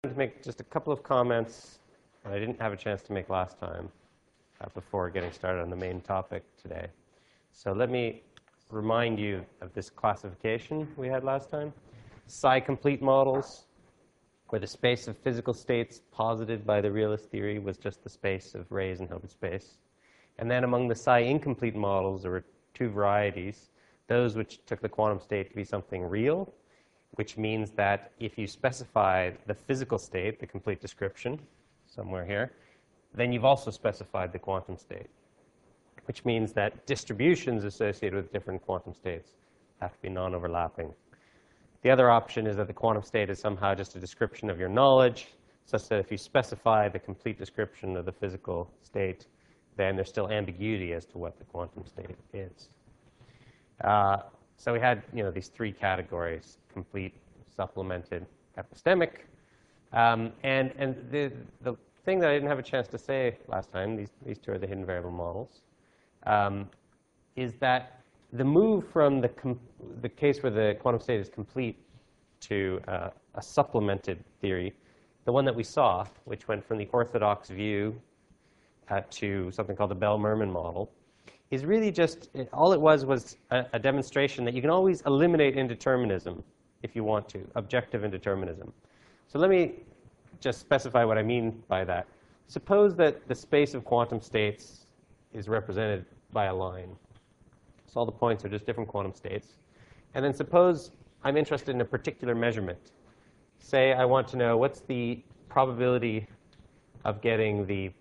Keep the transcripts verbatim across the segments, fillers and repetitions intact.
to make just a couple of comments that I didn't have a chance to make last time uh, before getting started on the main topic today. So let me remind you of this classification we had last time. Psi-complete models, where the space of physical states posited by the realist theory was just the space of rays in Hilbert space. And then among the psi-incomplete models, there were two varieties. Those which took the quantum state to be something real, which means that if you specify the physical state, the complete description, somewhere here, then you've also specified the quantum state, which means that distributions associated with different quantum states have to be non-overlapping. The other option is that the quantum state is somehow just a description of your knowledge, such that if you specify the complete description of the physical state, then there's still ambiguity as to what the quantum state is. Uh, so we had, you know, these three categories: complete, supplemented, epistemic. Um, and and the, the thing that I didn't have a chance to say last time, these, these two are the hidden variable models, um, is that the move from the, com the case where the quantum state is complete to uh, a supplemented theory, the one that we saw, which went from the orthodox view uh, to something called the Bell-Merman model, is really just, it, all it was was a, a demonstration that you can always eliminate indeterminism if you want to, objective indeterminism. So let me just specify what I mean by that. Suppose that the space of quantum states is represented by a line. So all the points are just different quantum states. And then suppose I'm interested in a particular measurement. Say I want to know what's the probability of getting the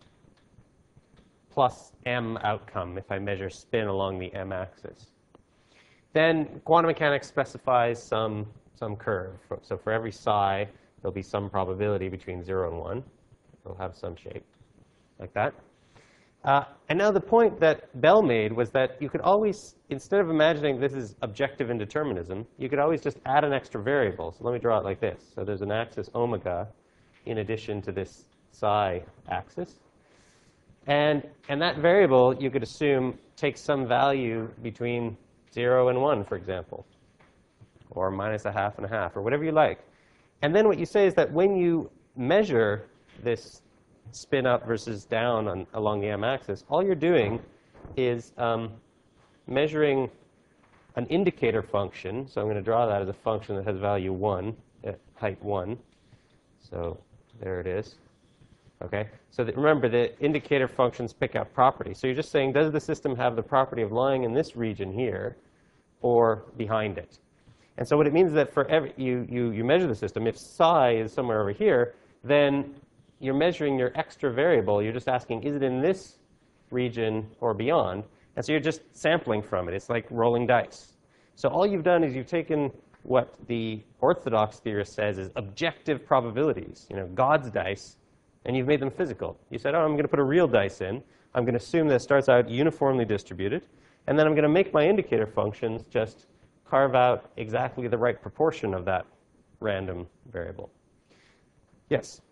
plus m outcome if I measure spin along the m axis. Then quantum mechanics specifies some, some curve. So for every psi, there'll be some probability between zero and one. It'll have some shape like that. Uh, and now the point that Bell made was that you could always, instead of imagining this is objective indeterminism, you could always just add an extra variable. So let me draw it like this. So there's an axis omega in addition to this psi axis. And, and that variable, you could assume, takes some value between zero and one, for example, or minus a half and a half, or whatever you like. And then what you say is that when you measure this spin up versus down on, along the m-axis, all you're doing is um, measuring an indicator function. So I'm going to draw that as a function that has value one, at height one. So there it is. Okay? So that, remember, the indicator functions pick out properties. So you're just saying, does the system have the property of lying in this region here or behind it? And so what it means is that for every, you, you, you measure the system. If psi is somewhere over here, then you're measuring your extra variable. You're just asking, is it in this region or beyond? And so you're just sampling from it. It's like rolling dice. So all you've done is you've taken what the orthodox theorist says is objective probabilities, you know, God's dice, and you've made them physical. You said, oh, I'm going to put a real dice in. I'm going to assume that it starts out uniformly distributed. And then I'm going to make my indicator functions just carve out exactly the right proportion of that random variable. Yes?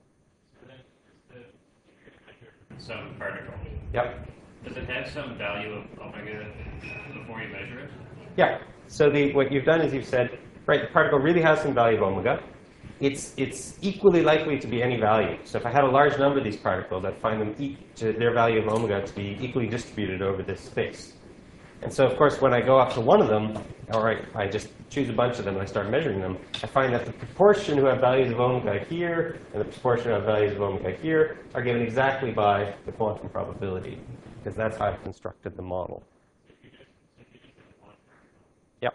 Some particle. Yep. Does it have some value of omega before you measure it? Yeah. So the, what you've done is you've said, right, the particle really has some value of omega. It's, it's equally likely to be any value. So if I had a large number of these particles, I'd find them e to their value of omega to be equally distributed over this space. And so, of course, when I go up to one of them, or I, I just choose a bunch of them and I start measuring them, I find that the proportion who have values of omega here and the proportion who have values of omega here are given exactly by the quantum probability, because that's how I've constructed the model. Yep.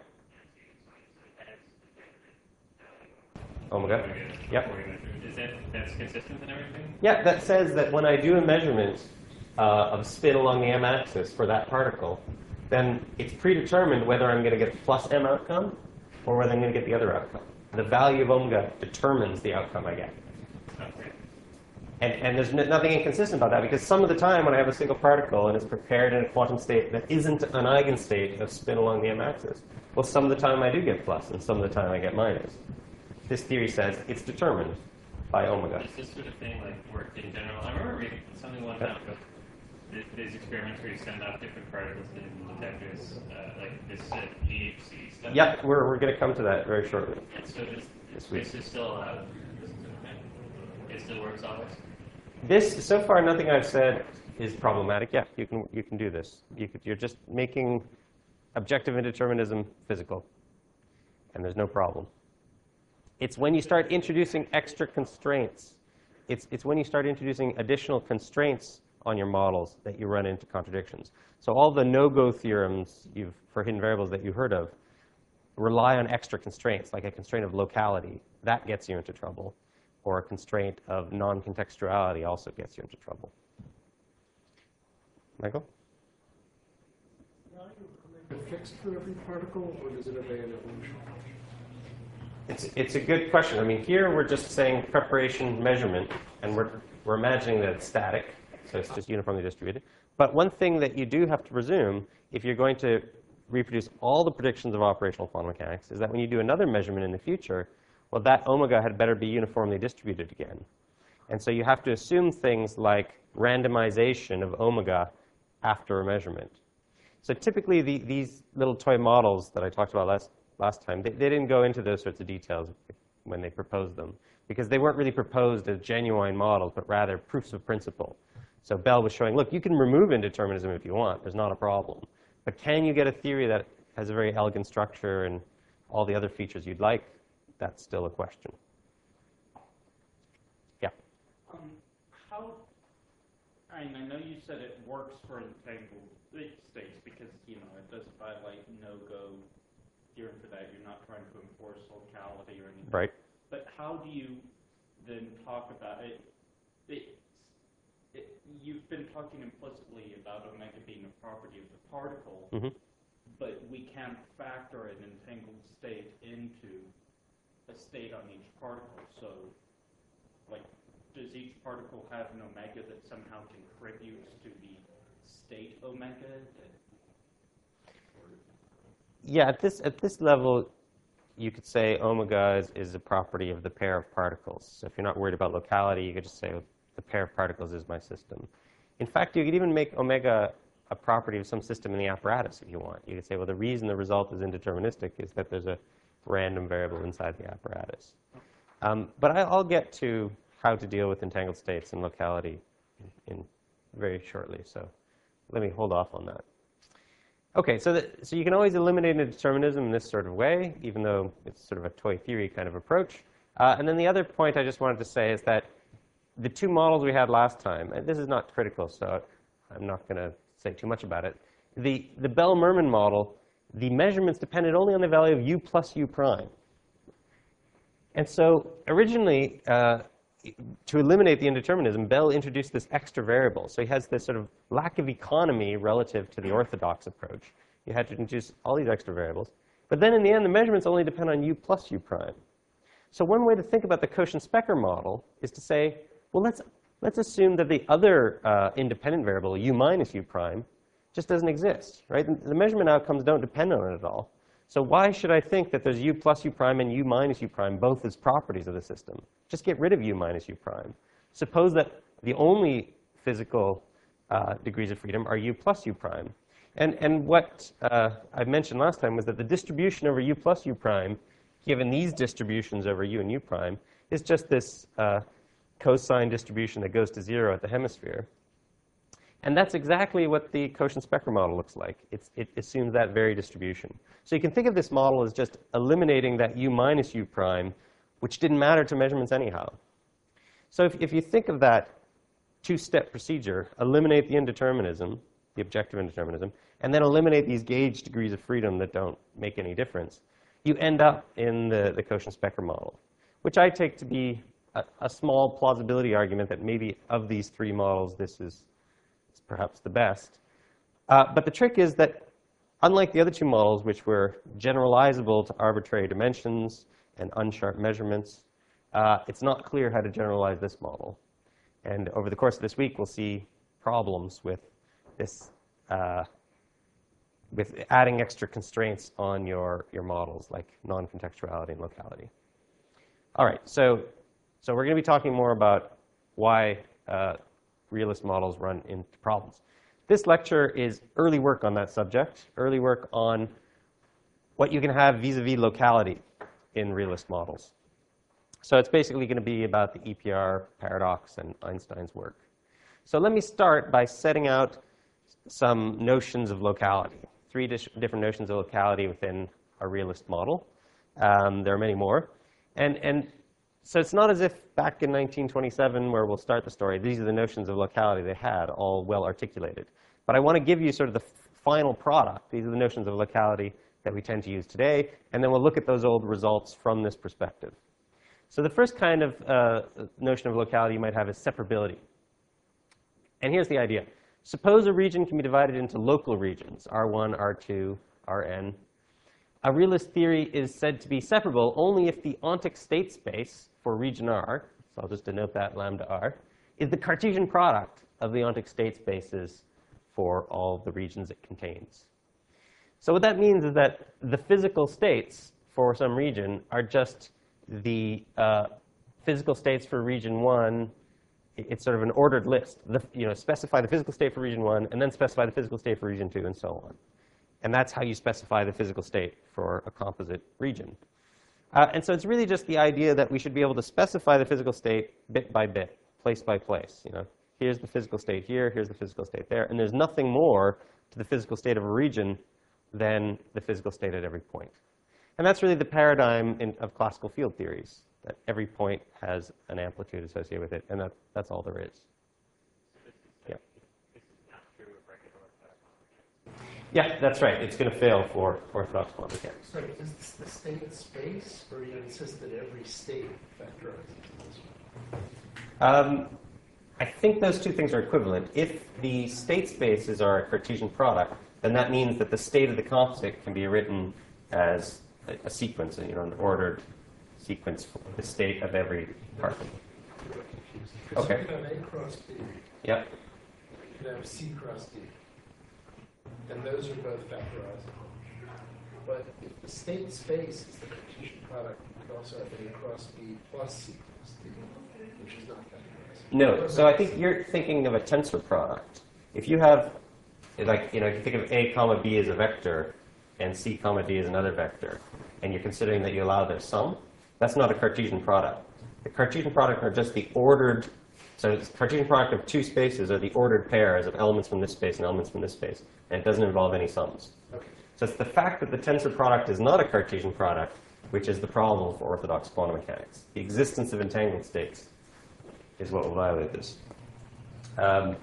Omega. Yep. Is that that's consistent in everything? Yeah, that says that when I do a measurement uh, of spin along the m-axis for that particle, then it's predetermined whether I'm going to get the plus m outcome or whether I'm going to get the other outcome. The value of omega determines the outcome I get. Okay. And, and there's n nothing inconsistent about that, because some of the time when I have a single particle and it's prepared in a quantum state that isn't an eigenstate of spin along the m-axis, well, some of the time I do get plus and some of the time I get minus. This theory says it's determined by omega. Does this sort of thing like work in general? I remember reading something one time about these experiments where you send out different particles in detectors, uh, like this uh, G H C stuff. Yep, we're, we're going to come to that very shortly. And so this, This week. this is still allowed. it still works always? This, so far, nothing I've said is problematic. Yeah, you can, you can do this. You could, you're just making objective indeterminism physical, and there's no problem. It's when you start introducing extra constraints, it's, it's when you start introducing additional constraints on your models that you run into contradictions. So all the no-go theorems you've, for hidden variables that you've heard of rely on extra constraints, like a constraint of locality. That gets you into trouble. Or a constraint of non-contextuality also gets you into trouble. Michael? Is it fixed for every particle, or does it obey an evolution? It's, it's a good question. I mean, here we're just saying preparation measurement, and we're, we're imagining that it's static, so it's just uniformly distributed. But one thing that you do have to presume, if you're going to reproduce all the predictions of operational quantum mechanics, is that when you do another measurement in the future, well, that omega had better be uniformly distributed again. And so you have to assume things like randomization of omega after a measurement. So typically, the, these little toy models that I talked about last, last time, they, they didn't go into those sorts of details when they proposed them, because they weren't really proposed as genuine models, but rather proofs of principle. So Bell was showing, look, you can remove indeterminism if you want. There's not a problem. But can you get a theory that has a very elegant structure and all the other features you'd like? That's still a question. Yeah? Um, how, I mean, I know you said it works for entangled states because, you know, it doesn't violate no-go theorem for that. You're not trying to enforce locality or anything. Right. But how do you then talk about it? it, it you've been talking implicitly about omega being a property of the particle, Mm-hmm. but we can't factor an entangled state into a state on each particle. So, like, does each particle have an omega that somehow contributes to the state omega? Yeah, at this, at this level, you could say omega is, is a property of the pair of particles. So if you're not worried about locality, you could just say the pair of particles is my system. In fact, you could even make omega a property of some system in the apparatus if you want. You could say, well, the reason the result is indeterministic is that there's a random variable inside the apparatus. Um, but I, I'll get to how to deal with entangled states and locality in, in very shortly. So let me hold off on that. OK, so, that, so you can always eliminate indeterminism in this sort of way, even though it's sort of a toy theory kind of approach. Uh, and then the other point I just wanted to say is that the two models we had last time, and this is not critical, so I'm not going to say too much about it. The, the Bell-Merman model, the measurements depended only on the value of u plus u prime. And so originally, uh, to eliminate the indeterminism, Bell introduced this extra variable. So he has this sort of lack of economy relative to the orthodox approach. You had to introduce all these extra variables. But then in the end, the measurements only depend on u plus u prime. So one way to think about the Cauchy-Specker model is to say, well, let's, let's assume that the other uh, independent variable, u minus u prime, just doesn't exist, right? The measurement outcomes don't depend on it at all. So why should I think that there's u plus u prime and u minus u prime both as properties of the system? Just get rid of u minus u prime. Suppose that the only physical uh, degrees of freedom are u plus u prime. And, and what uh, I mentioned last time was that the distribution over u plus u prime, given these distributions over u and u prime, is just this uh, cosine distribution that goes to zero at the hemisphere. And that's exactly what the Cauchy-Specker model looks like. It's, it assumes that very distribution. So you can think of this model as just eliminating that u minus u prime, which didn't matter to measurements anyhow. So if, if you think of that two-step procedure, eliminate the indeterminism, the objective indeterminism, and then eliminate these gauge degrees of freedom that don't make any difference, you end up in the, the Cauchy-Specker model, which I take to be a, a small plausibility argument that maybe of these three models, this is perhaps the best. Uh, but the trick is that unlike the other two models, which were generalizable to arbitrary dimensions and unsharp measurements, uh, it's not clear how to generalize this model. And over the course of this week, we'll see problems with this, uh, with adding extra constraints on your, your models, like non-contextuality and locality. All right, so, so we're going to be talking more about why uh, realist models run into problems. This lecture is early work on that subject, early work on what you can have vis-a-vis locality in realist models. So it's basically going to be about the E P R paradox and Einstein's work. So let me start by setting out some notions of locality, three dis- different notions of locality within a realist model. Um, there are many more. And, and so it's not as if back in nineteen twenty-seven, where we'll start the story, these are the notions of locality they had, all well articulated. But I want to give you sort of the f- final product. These are the notions of locality that we tend to use today. And then we'll look at those old results from this perspective. So the first kind of uh, notion of locality you might have is separability. And here's the idea. Suppose a region can be divided into local regions, R one, R two, R n. A realist theory is said to be separable only if the ontic state space for region R, so I'll just denote that lambda R, is the Cartesian product of the ontic state spaces for all the regions it contains. So what that means is that the physical states for some region are just the uh, physical states for region one. It's sort of an ordered list. The, you know, specify the physical state for region one, and then specify the physical state for region two, and so on. And that's how you specify the physical state for a composite region. Uh, and so it's really just the idea that we should be able to specify the physical state bit by bit, place by place. You know, here's the physical state here, here's the physical state there, and there's nothing more to the physical state of a region than the physical state at every point. And that's really the paradigm in, of classical field theories, that every point has an amplitude associated with it, and that, that's all there is. Yeah. Yeah, that's right. It's going to fail for orthodox quantum mechanics. So is this the state space, or you insist that every state factorizes? Um, I think those two things are equivalent. If the state spaces are a Cartesian product, then that means that the state of the composite can be written as a, a sequence, you know, an ordered sequence for the state of every particle. Okay. So you could have A cross B. Yep. You could have C cross D. And those are both factorizable. But if the state space is the Cartesian product, you could also have A cross B plus C cross D, which is not factorizable. No. So I think you're thinking of a tensor product. If you have, like, you know, if you think of A comma B as a vector and C comma D as another vector, and you're considering that you allow their sum, that's not a Cartesian product. The Cartesian product are just the ordered, so the Cartesian product of two spaces are the ordered pairs of elements from this space and elements from this space, and it doesn't involve any sums. Okay. So it's the fact that the tensor product is not a Cartesian product which is the problem for orthodox quantum mechanics. The existence of entangled states is what will violate this. Um,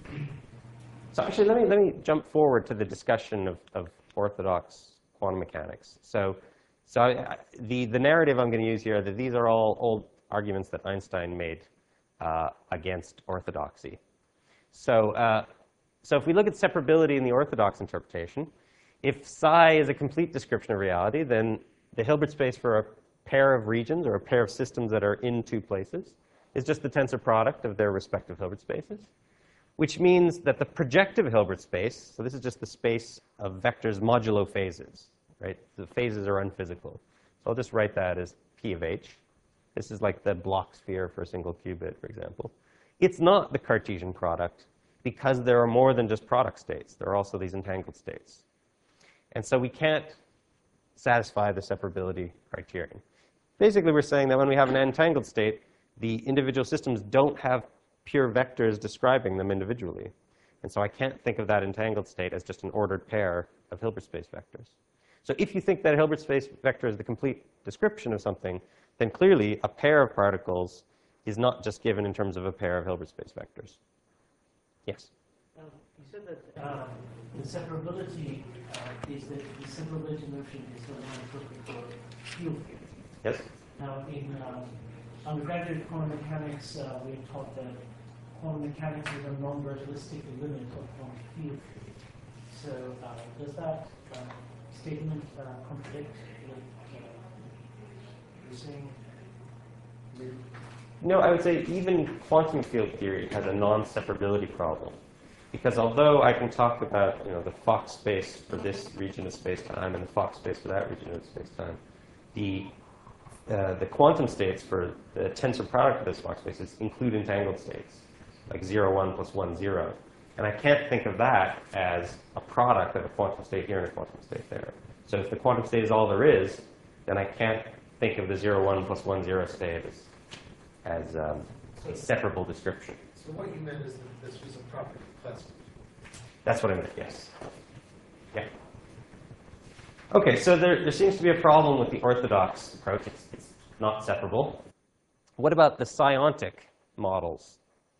so actually, let me, let me jump forward to the discussion of, of orthodox quantum mechanics. So, so I, the, the narrative I'm going to use here are that these are all old arguments that Einstein made uh, against orthodoxy. So, uh, so if we look at separability in the orthodox interpretation, if psi is a complete description of reality, then the Hilbert space for a pair of regions or a pair of systems that are in two places is just the tensor product of their respective Hilbert spaces, which means that the projective Hilbert space, so this is just the space of vectors modulo phases, right? The phases are unphysical. So I'll just write that as P of H. This is like the block sphere for a single qubit, for example. It's not the Cartesian product because there are more than just product states. There are also these entangled states. And so we can't satisfy the separability criterion. Basically, we're saying that when we have an entangled state, the individual systems don't have pure vectors describing them individually. And so I can't think of that entangled state as just an ordered pair of Hilbert space vectors. So if you think that a Hilbert space vector is the complete description of something, then clearly a pair of particles is not just given in terms of a pair of Hilbert space vectors. Yes? Um, you said that um, the separability uh, is that the separability notion is the one appropriate for field theory. Yes? Now, in um, undergraduate quantum mechanics, uh, we are taught that quantum mechanics is a non-relativistic limit of quantum field theory. So, uh, does that uh, statement uh, contradict what uh, you're saying? No, I would say even quantum field theory has a non-separability problem. Because although I can talk about, you know, the Fock space for this region of space-time and the Fock space for that region of space-time, the uh, the quantum states for the tensor product of those Fock spaces include entangled states, like zero, one plus one, zero. And I can't think of that as a product of a quantum state here and a quantum state there. So if the quantum state is all there is, then I can't think of the zero, one plus one, zero state as, as um, a separable description. So what you meant is that this was a property classification. That's what I meant, yes. Yeah. Okay, so there, there seems to be a problem with the orthodox approach. It's, it's not separable. What about the psiontic models?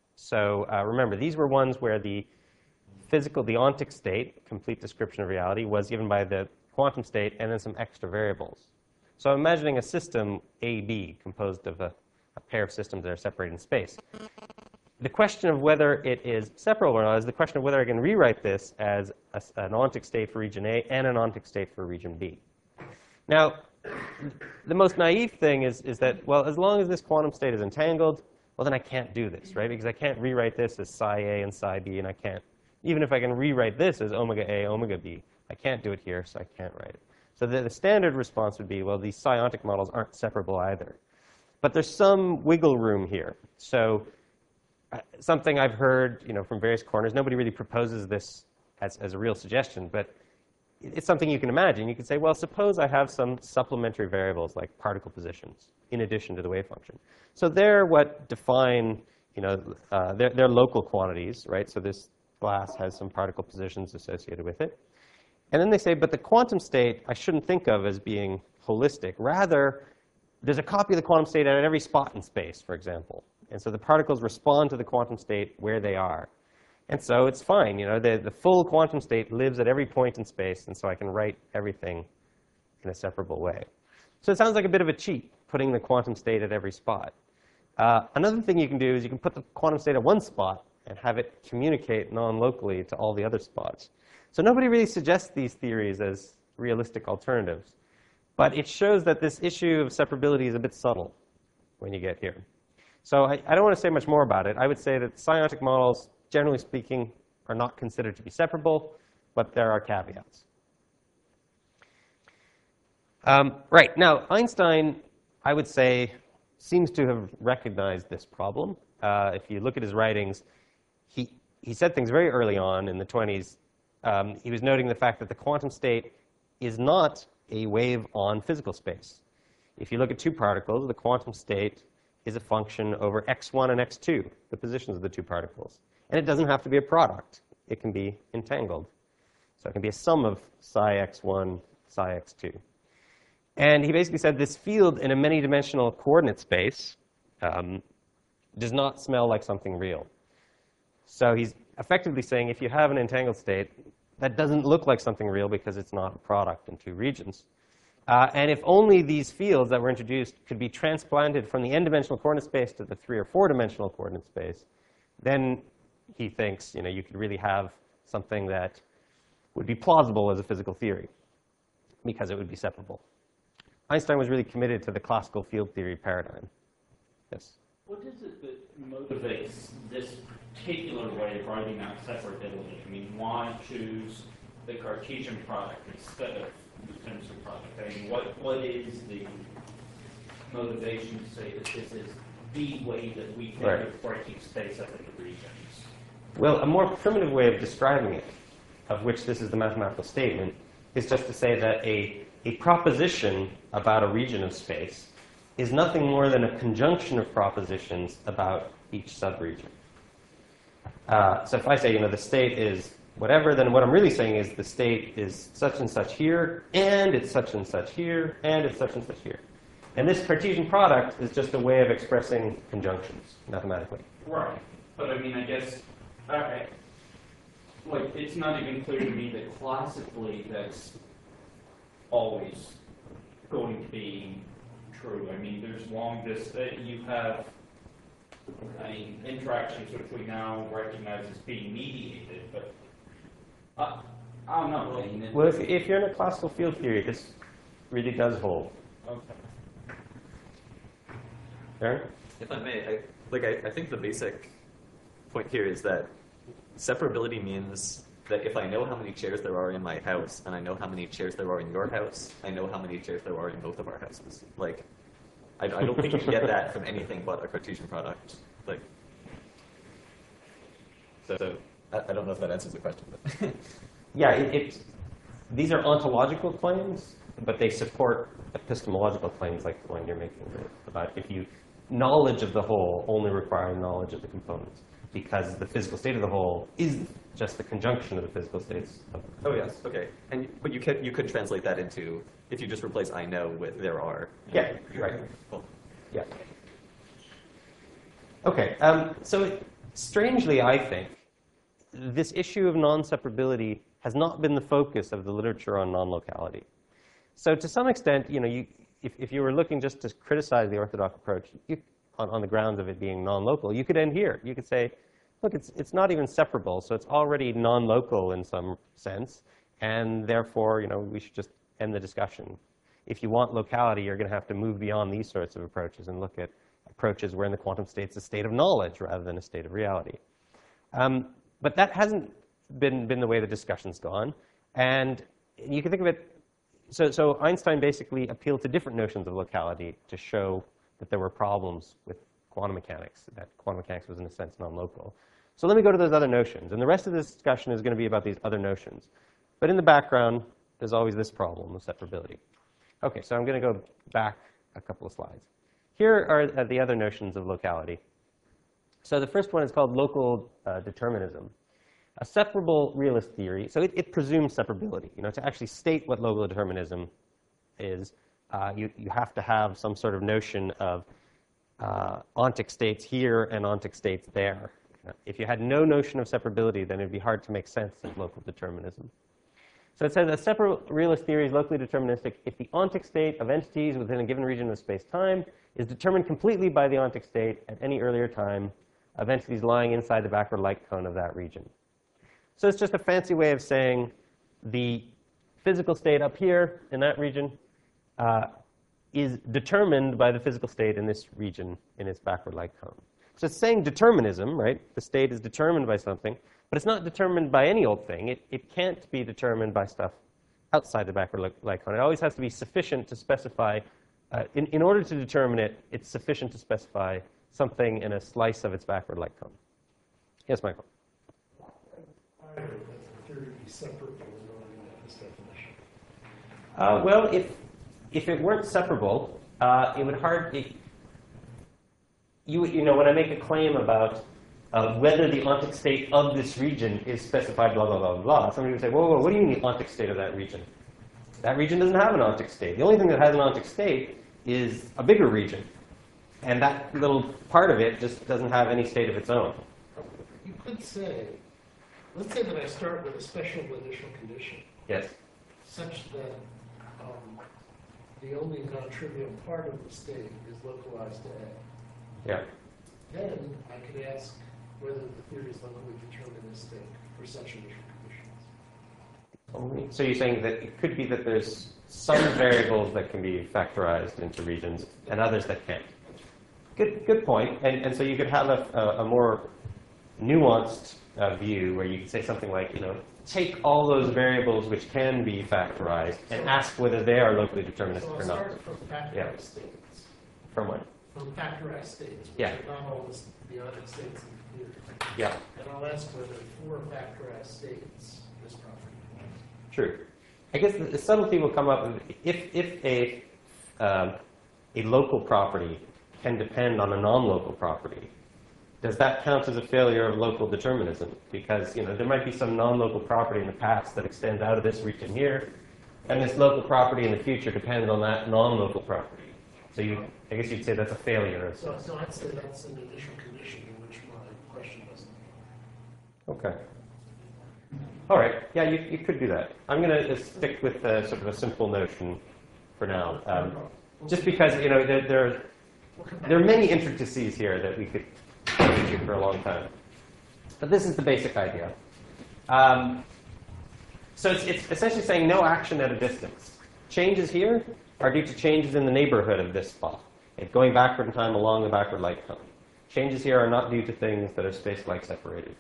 So uh, remember, these were ones where the physical, the ontic state, complete description of reality, was given by the quantum state and then some extra variables. So I'm imagining a system A B composed of a, a pair of systems that are separated in space. The question of whether it is separable or not is the question of whether I can rewrite this as a, an ontic state for region A and an ontic state for region B. Now, the most naive thing is, is that, well, as long as this quantum state is entangled, well, then I can't do this, right? Because I can't rewrite this as psi A and psi B, and I can't, even if I can rewrite this as omega A, omega B, I can't do it here, so I can't write it. So the, the standard response would be, well, these psiontic models aren't separable either. But there's some wiggle room here. So uh, something I've heard, you know, from various corners, nobody really proposes this as, as a real suggestion, but it's something you can imagine. You could say, well, suppose I have some supplementary variables like particle positions in addition to the wave function. So they're what define, you know, uh, they're, they're local quantities, right? So this glass has some particle positions associated with it. And then they say, but the quantum state I shouldn't think of as being holistic. Rather, there's a copy of the quantum state at every spot in space, for example. And so the particles respond to the quantum state where they are. And so it's fine. You know, the, the full quantum state lives at every point in space, and so I can write everything in a separable way. So it sounds like a bit of a cheat, putting the quantum state at every spot. Uh, another thing you can do is you can put the quantum state at one spot and have it communicate non-locally to all the other spots. So nobody really suggests these theories as realistic alternatives. But it shows that this issue of separability is a bit subtle when you get here. So I, I don't want to say much more about it. I would say that psiontic models, generally speaking, are not considered to be separable, but there are caveats. Um, right. Now, Einstein, I would say, seems to have recognized this problem. Uh, if you look at his writings, he, he said things very early on in the twenties. Um, he was noting the fact that the quantum state is not a wave on physical space. If you look at two particles, the quantum state is a function over x one and x two, the positions of the two particles. And it doesn't have to be a product. It can be entangled. So it can be a sum of psi x one, psi x two. And he basically said this field in a many-dimensional coordinate space um, does not smell like something real. So he's effectively saying if you have an entangled state, that doesn't look like something real because it's not a product in two regions. Uh, and if only these fields that were introduced could be transplanted from the n-dimensional coordinate space to the three or four-dimensional coordinate space, then he thinks, you know, you could really have something that would be plausible as a physical theory because it would be separable. Einstein was really committed to the classical field theory paradigm. Yes? What is it that motivates this particular way of writing out separability? I mean, why choose the Cartesian product instead of the tensor product? I mean, what, what is the motivation to say that this is the way that we think Right. of breaking space up into regions? Well, a more primitive way of describing it, of which this is the mathematical statement, is just to say that a, a proposition about a region of space is nothing more than a conjunction of propositions about each subregion. Uh, so if I say, you know, the state is whatever, then what I'm really saying is the state is such and such here, and it's such and such here, and it's such and such here. And this Cartesian product is just a way of expressing conjunctions mathematically. Right. But I mean, I guess, okay, like, it's not even clear to me that classically that's always going to be true. I mean, there's long distance, you have, I mean, interactions which we now recognize as being mediated, but uh, I don't know. I mean, it, Well, if, if you're in a classical field theory, this really does hold. okay. Aaron? If I may, I, like I, I think the basic point here is that separability means that if I know how many chairs there are in my house and I know how many chairs there are in your house, I know how many chairs there are in both of our houses. Like, I, I don't think you can get that from anything but a Cartesian product. Like, so, so I, I don't know if that answers the question, but Yeah, it, it, these are ontological claims, but they support epistemological claims like the one you're making, right? About if you, knowledge of the whole only requires knowledge of the components, because the physical state of the whole is just the conjunction of the physical states of the Oh yes, okay. And but you could you could translate that into if you just replace I know with there are. Yeah, right. Cool. Yeah. Okay, um, so it, strangely, I think, this issue of non-separability has not been the focus of the literature on non-locality. So to some extent, you know, you, if, if you were looking just to criticize the orthodox approach you, on, on the grounds of it being non-local, you could end here. You could say, look, it's, it's not even separable, so it's already non-local in some sense, and therefore, you know, we should just end the discussion. If you want locality, you're going to have to move beyond these sorts of approaches and look at approaches where in the quantum state's a state of knowledge rather than a state of reality. Um, but that hasn't been, been the way the discussion's gone. And you can think of it, so, so Einstein basically appealed to different notions of locality to show that there were problems with quantum mechanics, that quantum mechanics was in a sense non-local. So let me go to those other notions. And the rest of this discussion is going to be about these other notions. But in the background, there's always this problem of separability. Okay, so I'm going to go back a couple of slides. Here are the other notions of locality. So the first one is called local uh, determinism. A separable realist theory, so it, it presumes separability. You know, to actually state what local determinism is, uh, you, you have to have some sort of notion of uh, ontic states here and ontic states there. If you had no notion of separability, then it would be hard to make sense of local determinism. So it says a separable realist theory is locally deterministic if the ontic state of entities within a given region of space-time is determined completely by the ontic state at any earlier time of entities lying inside the backward light cone of that region. So it's just a fancy way of saying the physical state up here in that region uh, is determined by the physical state in this region in its backward light cone. So it's saying determinism, right? The state is determined by something, but it's not determined by any old thing. It, it can't be determined by stuff outside the backward light cone. It always has to be sufficient to specify, uh, in, in order to determine it, it's sufficient to specify something in a slice of its backward light cone. Yes, Michael? I heard that the theory be separable in order to this definition. Uh, well, if, if it weren't separable, uh, it would hardly, you, you know, when I make a claim about uh, whether the ontic state of this region is specified, blah, blah, blah, blah, blah, somebody would say, whoa, whoa, what do you mean the ontic state of that region? That region doesn't have an ontic state. The only thing that has an ontic state is a bigger region. And that little part of it just doesn't have any state of its own. You could say, let's say that I start with a special initial condition, Yes. such that um, the only non-trivial part of the state is localized to A. Yeah. Then I could ask whether the theory is locally deterministic for such initial conditions. Only- So you're saying that it could be that there's some variables that can be factorized into regions and others that can't. Good, good point. And, and so you could have a, a, a more nuanced uh, view where you could say something like, you know, take all those variables which can be factorized and ask whether they are locally deterministic So I'll or not. start from factorized Yeah. states. From what? From factorized states, which Yeah. are not all the, the ontic states in the theory. Yeah, And I'll ask whether four factorized states this property. true. I guess the, the subtlety will come up if, if a, um, a local property can depend on a non-local property. Does that count as a failure of local determinism? Because, you know, there might be some non-local property in the past that extends out of this region here, and this local property in the future depends on that non-local property. So you, I guess you'd say that's a failure. of So, some- so I'd say that's an initial condition in which my question doesn't. Okay. All right. Yeah, you, you could do that. I'm going to stick with uh, sort of a simple notion for now, um, just because, you know, there, there, there are many intricacies here that we could go into for a long time. But this is the basic idea. Um, so it's, it's essentially saying no action at a distance. Changes here are due to changes in the neighborhood of this spot, and going backward in time along the backward light cone. Changes here are not due to things that are space-like separated.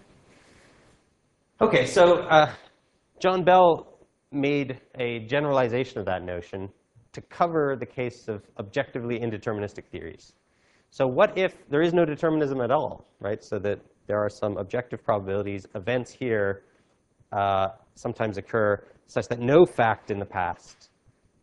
Okay, so uh, John Bell made a generalization of that notion to cover the case of objectively indeterministic theories. So what if there is no determinism at all, right? So that there are some objective probabilities, events here uh, sometimes occur such that no fact in the past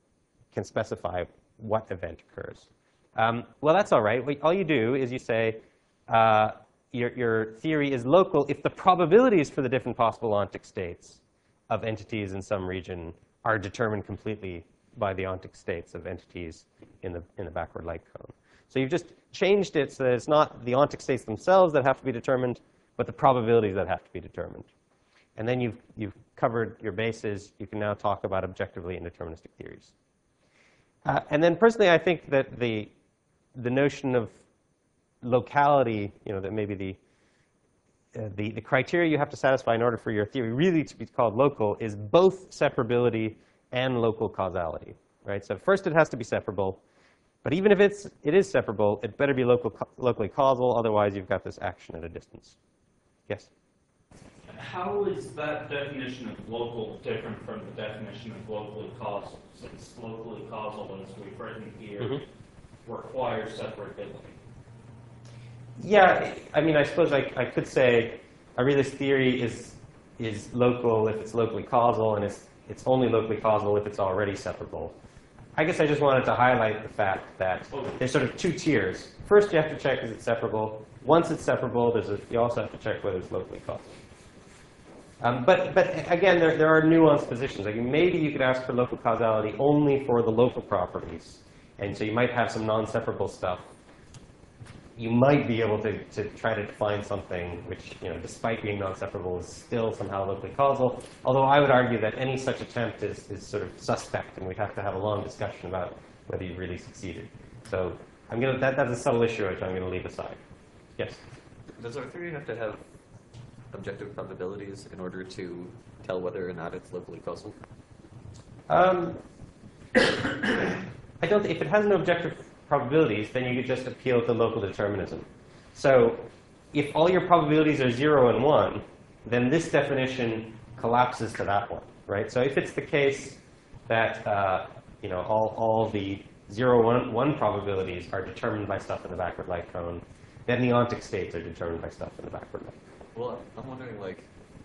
can specify what event occurs. Um, well, that's all right. What- All you do is you say uh, your, your theory is local if the probabilities for the different possible ontic states of entities in some region are determined completely by the ontic states of entities in the, in the backward light cone. So you've just changed it so that it's not the ontic states themselves that have to be determined, but the probabilities that have to be determined. And then you've, you've covered your bases. You can now talk about objectively indeterministic theories. Uh, and then personally, I think that the, the notion of locality, you know, that maybe the, uh, the, the criteria you have to satisfy in order for your theory really to be called local is both separability and local causality, right? So first it has to be separable. But even if it's, it is separable, it better be local, locally causal. Otherwise, you've got this action at a distance. Yes? How is that definition of local different from the definition of locally causal? Since locally causal, as we've written here, Mm-hmm. requires separability. Yeah, I mean, I suppose I, I could say a realist theory is, is local if it's locally causal, and it's, it's only locally causal if it's already separable. I guess I just wanted to highlight the fact that there's sort of two tiers. First, you have to check is it separable. Once it's separable, there's a, you also have to check whether it's locally causal. Um, but, but again, there, there are nuanced positions. Like maybe you could ask for local causality only for the local properties. And so you might have some non-separable stuff. You might be able to, to try to define something which, you know, despite being non-separable, is still somehow locally causal. Although I would argue that any such attempt is, is sort of suspect, and we'd have to have a long discussion about whether you've really succeeded. So I'm gonna, that, that's a subtle issue which I'm going to leave aside. Yes? Does our theory have to have objective probabilities in order to tell whether or not it's locally causal? Um, I don't. If it has no objective probabilities, then you could just appeal to local determinism. So if all your probabilities are zero and one, then this definition collapses to that one, right? So if it's the case that uh, you know all all the zero one one probabilities are determined by stuff in the backward light cone, then the ontic states are determined by stuff in the backward light cone. Well, I'm wondering, like,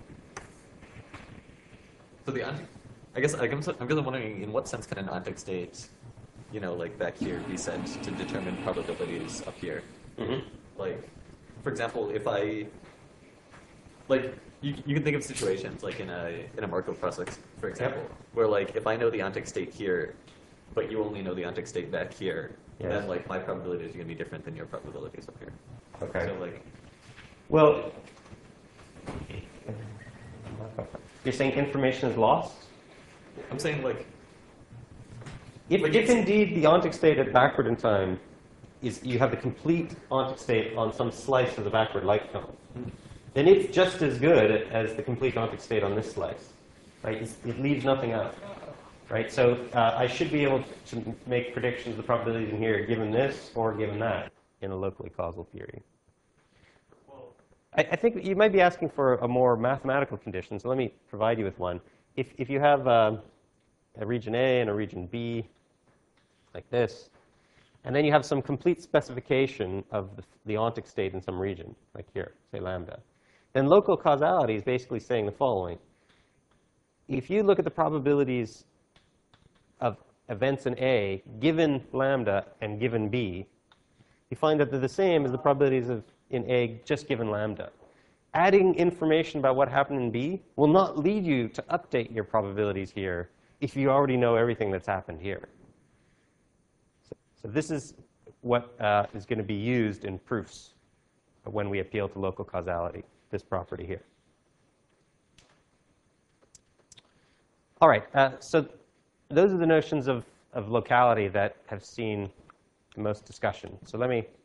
so the ontic, I guess like, I'm, so, I'm just wondering, in what sense can an ontic state, you know, like back here, be said to determine probabilities up here? Mm-hmm. Like, for example, if I, like, you, you can think of situations like in a in a Markov process, for example, Yep. where like if I know the ontic state here, but you only know the ontic state back here, Yes. then like my probabilities are going to be different than your probabilities up here. Okay. So like, Well, you're saying information is lost? I'm saying like, If, Like if it's- indeed the ontic state at backward in time is you have the complete ontic state on some slice of the backward light cone, then it's just as good as the complete ontic state on this slice, right? It's, it leaves nothing out, right? So uh, I should be able to make predictions of the probabilities in here given this or given that in a locally causal theory. I, I think you might be asking for a more mathematical condition, so let me provide you with one. If, if you have uh, a region A and a region B, like this, and then you have some complete specification of the, the ontic state in some region, like here, say lambda, then local causality is basically saying the following. If you look at the probabilities of events in A given lambda and given B, you find that they're the same as the probabilities of in A just given lambda. Adding information about what happened in B will not lead you to update your probabilities here if you already know everything that's happened here. So, so this is what uh, is going to be used in proofs when we appeal to local causality, this property here. All right, uh, so those are the notions of, of locality that have seen the most discussion. So let me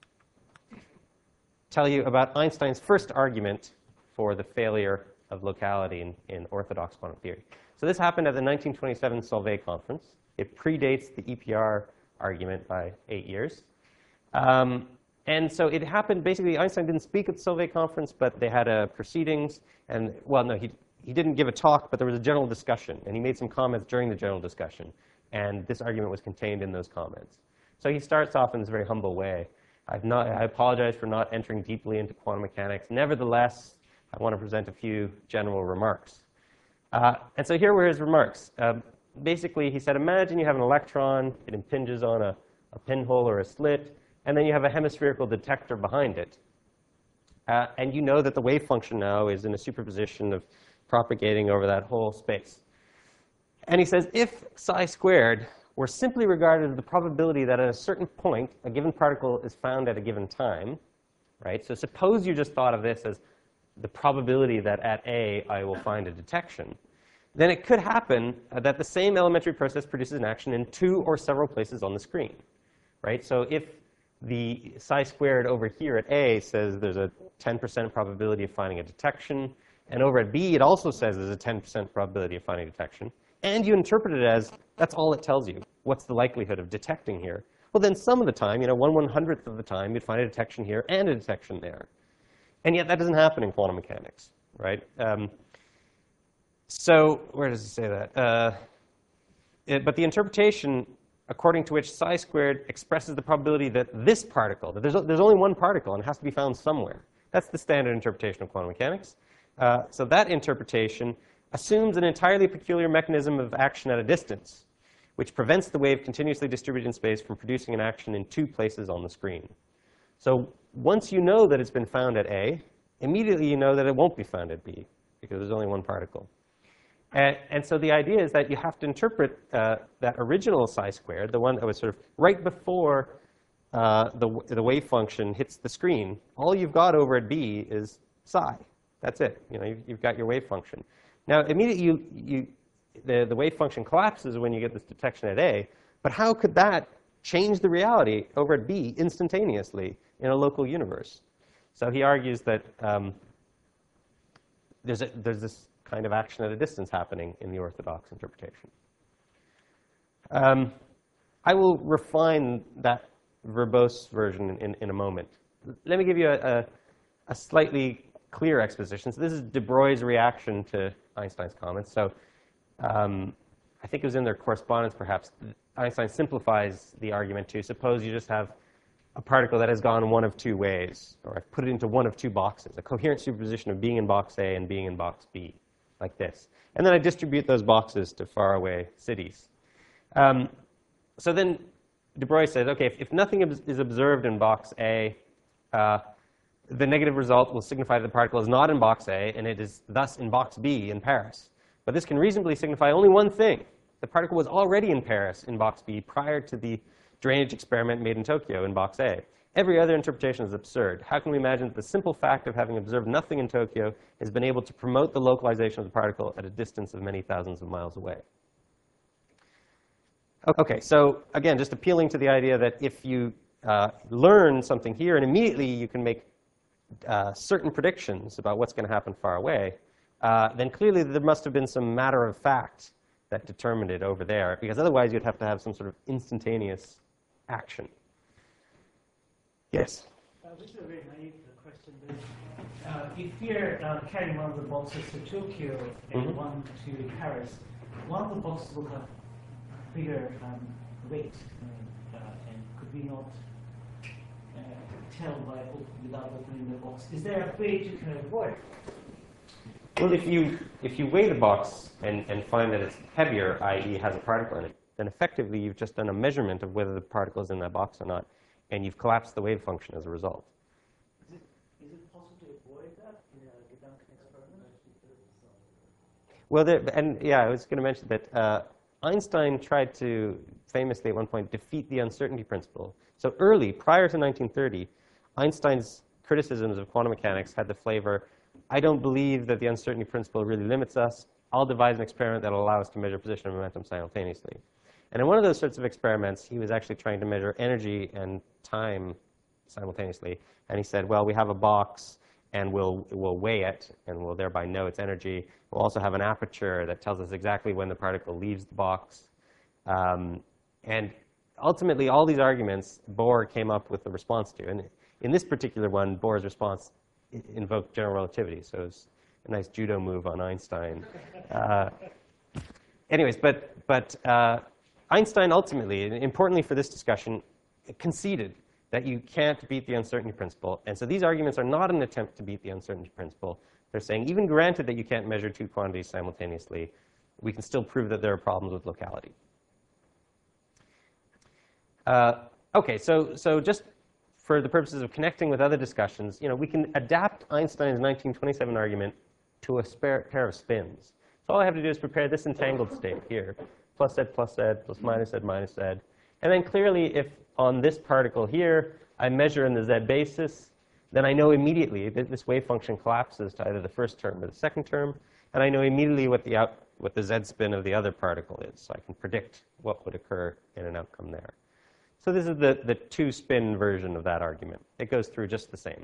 tell you about Einstein's first argument for the failure of locality in, in orthodox quantum theory. So this happened at the nineteen twenty-seven Solvay conference. It predates the E P R argument by eight years. Um, and so it happened, basically, Einstein didn't speak at the Solvay conference, but they had a proceedings. And, well, no, he, he didn't give a talk, but there was a general discussion. And he made some comments during the general discussion. And this argument was contained in those comments. So he starts off in this very humble way. I've not, I apologize for not entering deeply into quantum mechanics. Nevertheless, I want to present a few general remarks. Uh, and so here were his remarks. Uh, basically, he said, imagine you have an electron, it impinges on a, a pinhole or a slit, and then you have a hemispherical detector behind it. Uh, and you know that the wave function now is in a superposition of propagating over that whole space. And he says, if psi squared were simply regarded as the probability that at a certain point, a given particle is found at a given time, right? So suppose you just thought of this as the probability that at A, I will find a detection. Then it could happen uh, that the same elementary process produces an action in two or several places on the screen, right? So if the psi squared over here at A says there's a ten percent probability of finding a detection, and over at B, it also says there's a ten percent probability of finding a detection, and you interpret it as that's all it tells you. What's the likelihood of detecting here? Well, then some of the time, you know, one one hundredth of the time, you'd find a detection here and a detection there. And yet that doesn't happen in quantum mechanics, right? Um, so where does it say that? Uh, it, but the interpretation according to which psi squared expresses the probability that this particle, that there's, there's only one particle and it has to be found somewhere. That's the standard interpretation of quantum mechanics. Uh, so that interpretation assumes an entirely peculiar mechanism of action at a distance, which prevents the wave continuously distributed in space from producing an action in two places on the screen. So once you know that it's been found at A, immediately you know that it won't be found at B, because there's only one particle. And, and so the idea is that you have to interpret uh, that original psi squared, the one that was sort of right before uh, the, the wave function hits the screen. All you've got over at B is psi. That's it. You know, you've, you've got your wave function. Now, immediately, you, you, the, the wave function collapses when you get this detection at A. But how could that change the reality over at B instantaneously in a local universe? So he argues that um, there's, a, there's this kind of action at a distance happening in the orthodox interpretation. Um, I will refine that verbose version in, in a moment. Let me give you a, a, a slightly clear exposition. So this is de Broglie's reaction to Einstein's comments. So um, I think it was in their correspondence, perhaps. Einstein simplifies the argument to suppose you just have a particle that has gone one of two ways, or I've put it into one of two boxes, a coherent superposition of being in box A and being in box B, like this. And then I distribute those boxes to faraway cities. Um, so then de Broglie says, OK, if, if nothing is observed in box A, uh, the negative result will signify that the particle is not in box A, and it is thus in box B in Paris. But this can reasonably signify only one thing. The particle was already in Paris in box B prior to the drainage experiment made in Tokyo in box A. Every other interpretation is absurd. How can we imagine that the simple fact of having observed nothing in Tokyo has been able to promote the localization of the particle at a distance of many thousands of miles away? OK, so again, just appealing to the idea that if you uh, learn something here and immediately you can make uh, certain predictions about what's going to happen far away, uh, then clearly there must have been some matter of fact that determined it over there, because otherwise you'd have to have some sort of instantaneous action. Yes? Uh, this is a very naive question. But, uh, if you're uh, carrying one of the boxes to Tokyo and Mm-hmm. one to Paris, one of the boxes will have bigger um, weight, uh, uh, and could we not uh, tell by without opening the box? Is there a way to kind of avoid? Well, if you, if you weigh the box and, and find that it's heavier, that is has a particle in it, then effectively you've just done a measurement of whether the particle is in that box or not, and you've collapsed the wave function as a result. Is it, is it possible to avoid that in a Gedanken experiment? Well, there, and yeah, I was going to mention that uh, Einstein tried to famously at one point defeat the uncertainty principle. So early, prior to nineteen thirty, Einstein's criticisms of quantum mechanics had the flavor, I don't believe that the uncertainty principle really limits us. I'll devise an experiment that will allow us to measure position and momentum simultaneously. And in one of those sorts of experiments, he was actually trying to measure energy and time simultaneously. And he said, well, we have a box, and we'll, we'll weigh it, and we'll thereby know its energy. We'll also have an aperture that tells us exactly when the particle leaves the box. Um, and ultimately, all these arguments, Bohr came up with a response to. And in this particular one, Bohr's response invoked general relativity. So it was a nice judo move on Einstein. Uh, anyways, but, but uh, Einstein ultimately, and importantly for this discussion, conceded that you can't beat the uncertainty principle. And so these arguments are not an attempt to beat the uncertainty principle. They're saying, even granted that you can't measure two quantities simultaneously, we can still prove that there are problems with locality. Uh, okay, so, so just for the purposes of connecting with other discussions, you know, we can adapt Einstein's nineteen twenty-seven argument to a spare pair of spins. So all I have to do is prepare this entangled state here, plus z plus z, plus minus z minus z. And then clearly, if on this particle here, I measure in the z basis, then I know immediately that this wave function collapses to either the first term or the second term. And I know immediately what the, out, what the z spin of the other particle is. So I can predict what would occur in an outcome there. So this is the, the two-spin version of that argument. It goes through just the same.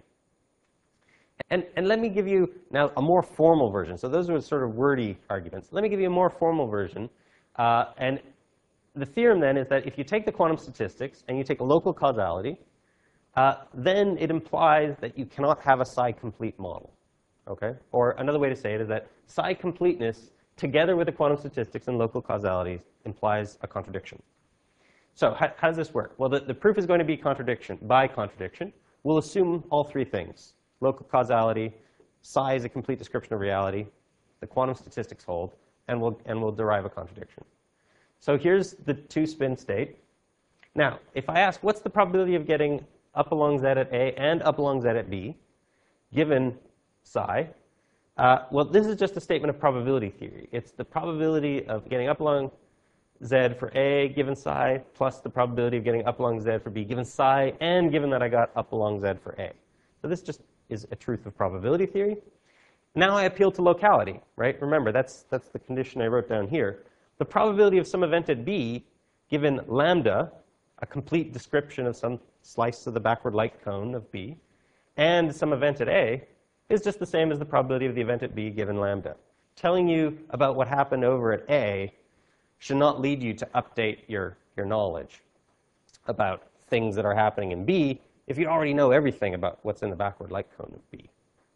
And, and let me give you now a more formal version. So those are sort of wordy arguments. Let me give you a more formal version. Uh, and the theorem then is that if you take the quantum statistics and you take a local causality, uh, then it implies that you cannot have a psi-complete model. Okay? Or another way to say it is that psi-completeness, together with the quantum statistics and local causalities, implies a contradiction. So how, how does this work? Well, the, the proof is going to be contradiction by contradiction. We'll assume all three things. Local causality, psi is a complete description of reality, the quantum statistics hold, and we'll, and we'll derive a contradiction. So here's the two-spin state. Now, if I ask what's the probability of getting up along z at A and up along z at B, given psi, uh, well, this is just a statement of probability theory. It's the probability of getting up along z for A given psi plus the probability of getting up along z for B given psi and given that I got up along z for A. So this just is a truth of probability theory. Now I appeal to locality, right? Remember, that's, that's the condition I wrote down here. The probability of some event at B given lambda, a complete description of some slice of the backward light cone of B, and some event at A is just the same as the probability of the event at B given lambda. Telling you about what happened over at A should not lead you to update your, your knowledge about things that are happening in B if you already know everything about what's in the backward light cone of B.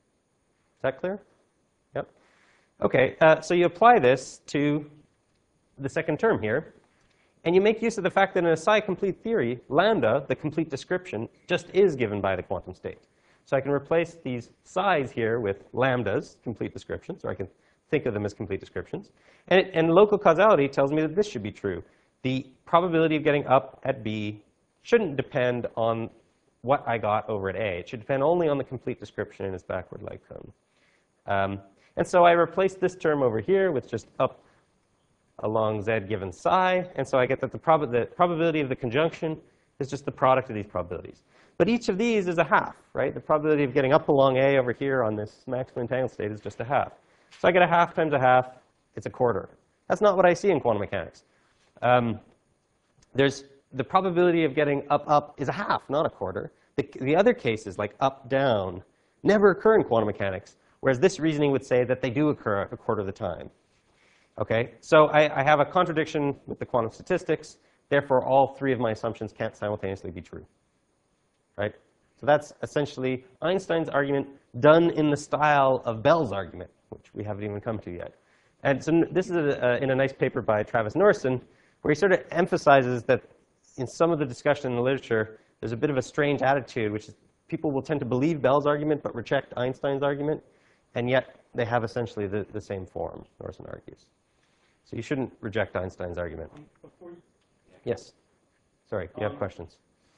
Is that clear? Yep. OK, uh, so you apply this to the second term here. And you make use of the fact that in a psi-complete theory, lambda, the complete description, just is given by the quantum state. So I can replace these psi's here with lambdas, complete descriptions, or I can think of them as complete descriptions. And, it, and local causality tells me that this should be true. The probability of getting up at B shouldn't depend on what I got over at A. It should depend only on the complete description in its backward light cone. Um, and so I replace this term over here with just up along z given psi. And so I get that the, prob the probability of the conjunction is just the product of these probabilities. But each of these is a half, right? The probability of getting up along A over here on this maximally entangled state is just a half. So I get a half times a half. It's a quarter. That's not what I see in quantum mechanics. Um, there's the probability of getting up, up is a half, not a quarter. The, the other cases, like up, down, never occur in quantum mechanics, whereas this reasoning would say that they do occur a quarter of the time. Okay, so I, I have a contradiction with the quantum statistics. Therefore, all three of my assumptions can't simultaneously be true. Right? So that's essentially Einstein's argument done in the style of Bell's argument, which we haven't even come to yet. And so this is a, uh, in a nice paper by Travis Norson, where he sort of emphasizes that in some of the discussion in the literature, there's a bit of a strange attitude, which is people will tend to believe Bell's argument but reject Einstein's argument, and yet they have essentially the, the same form, Norson argues. So you shouldn't reject Einstein's argument. Before you, Yes. Sorry, you have Um, questions.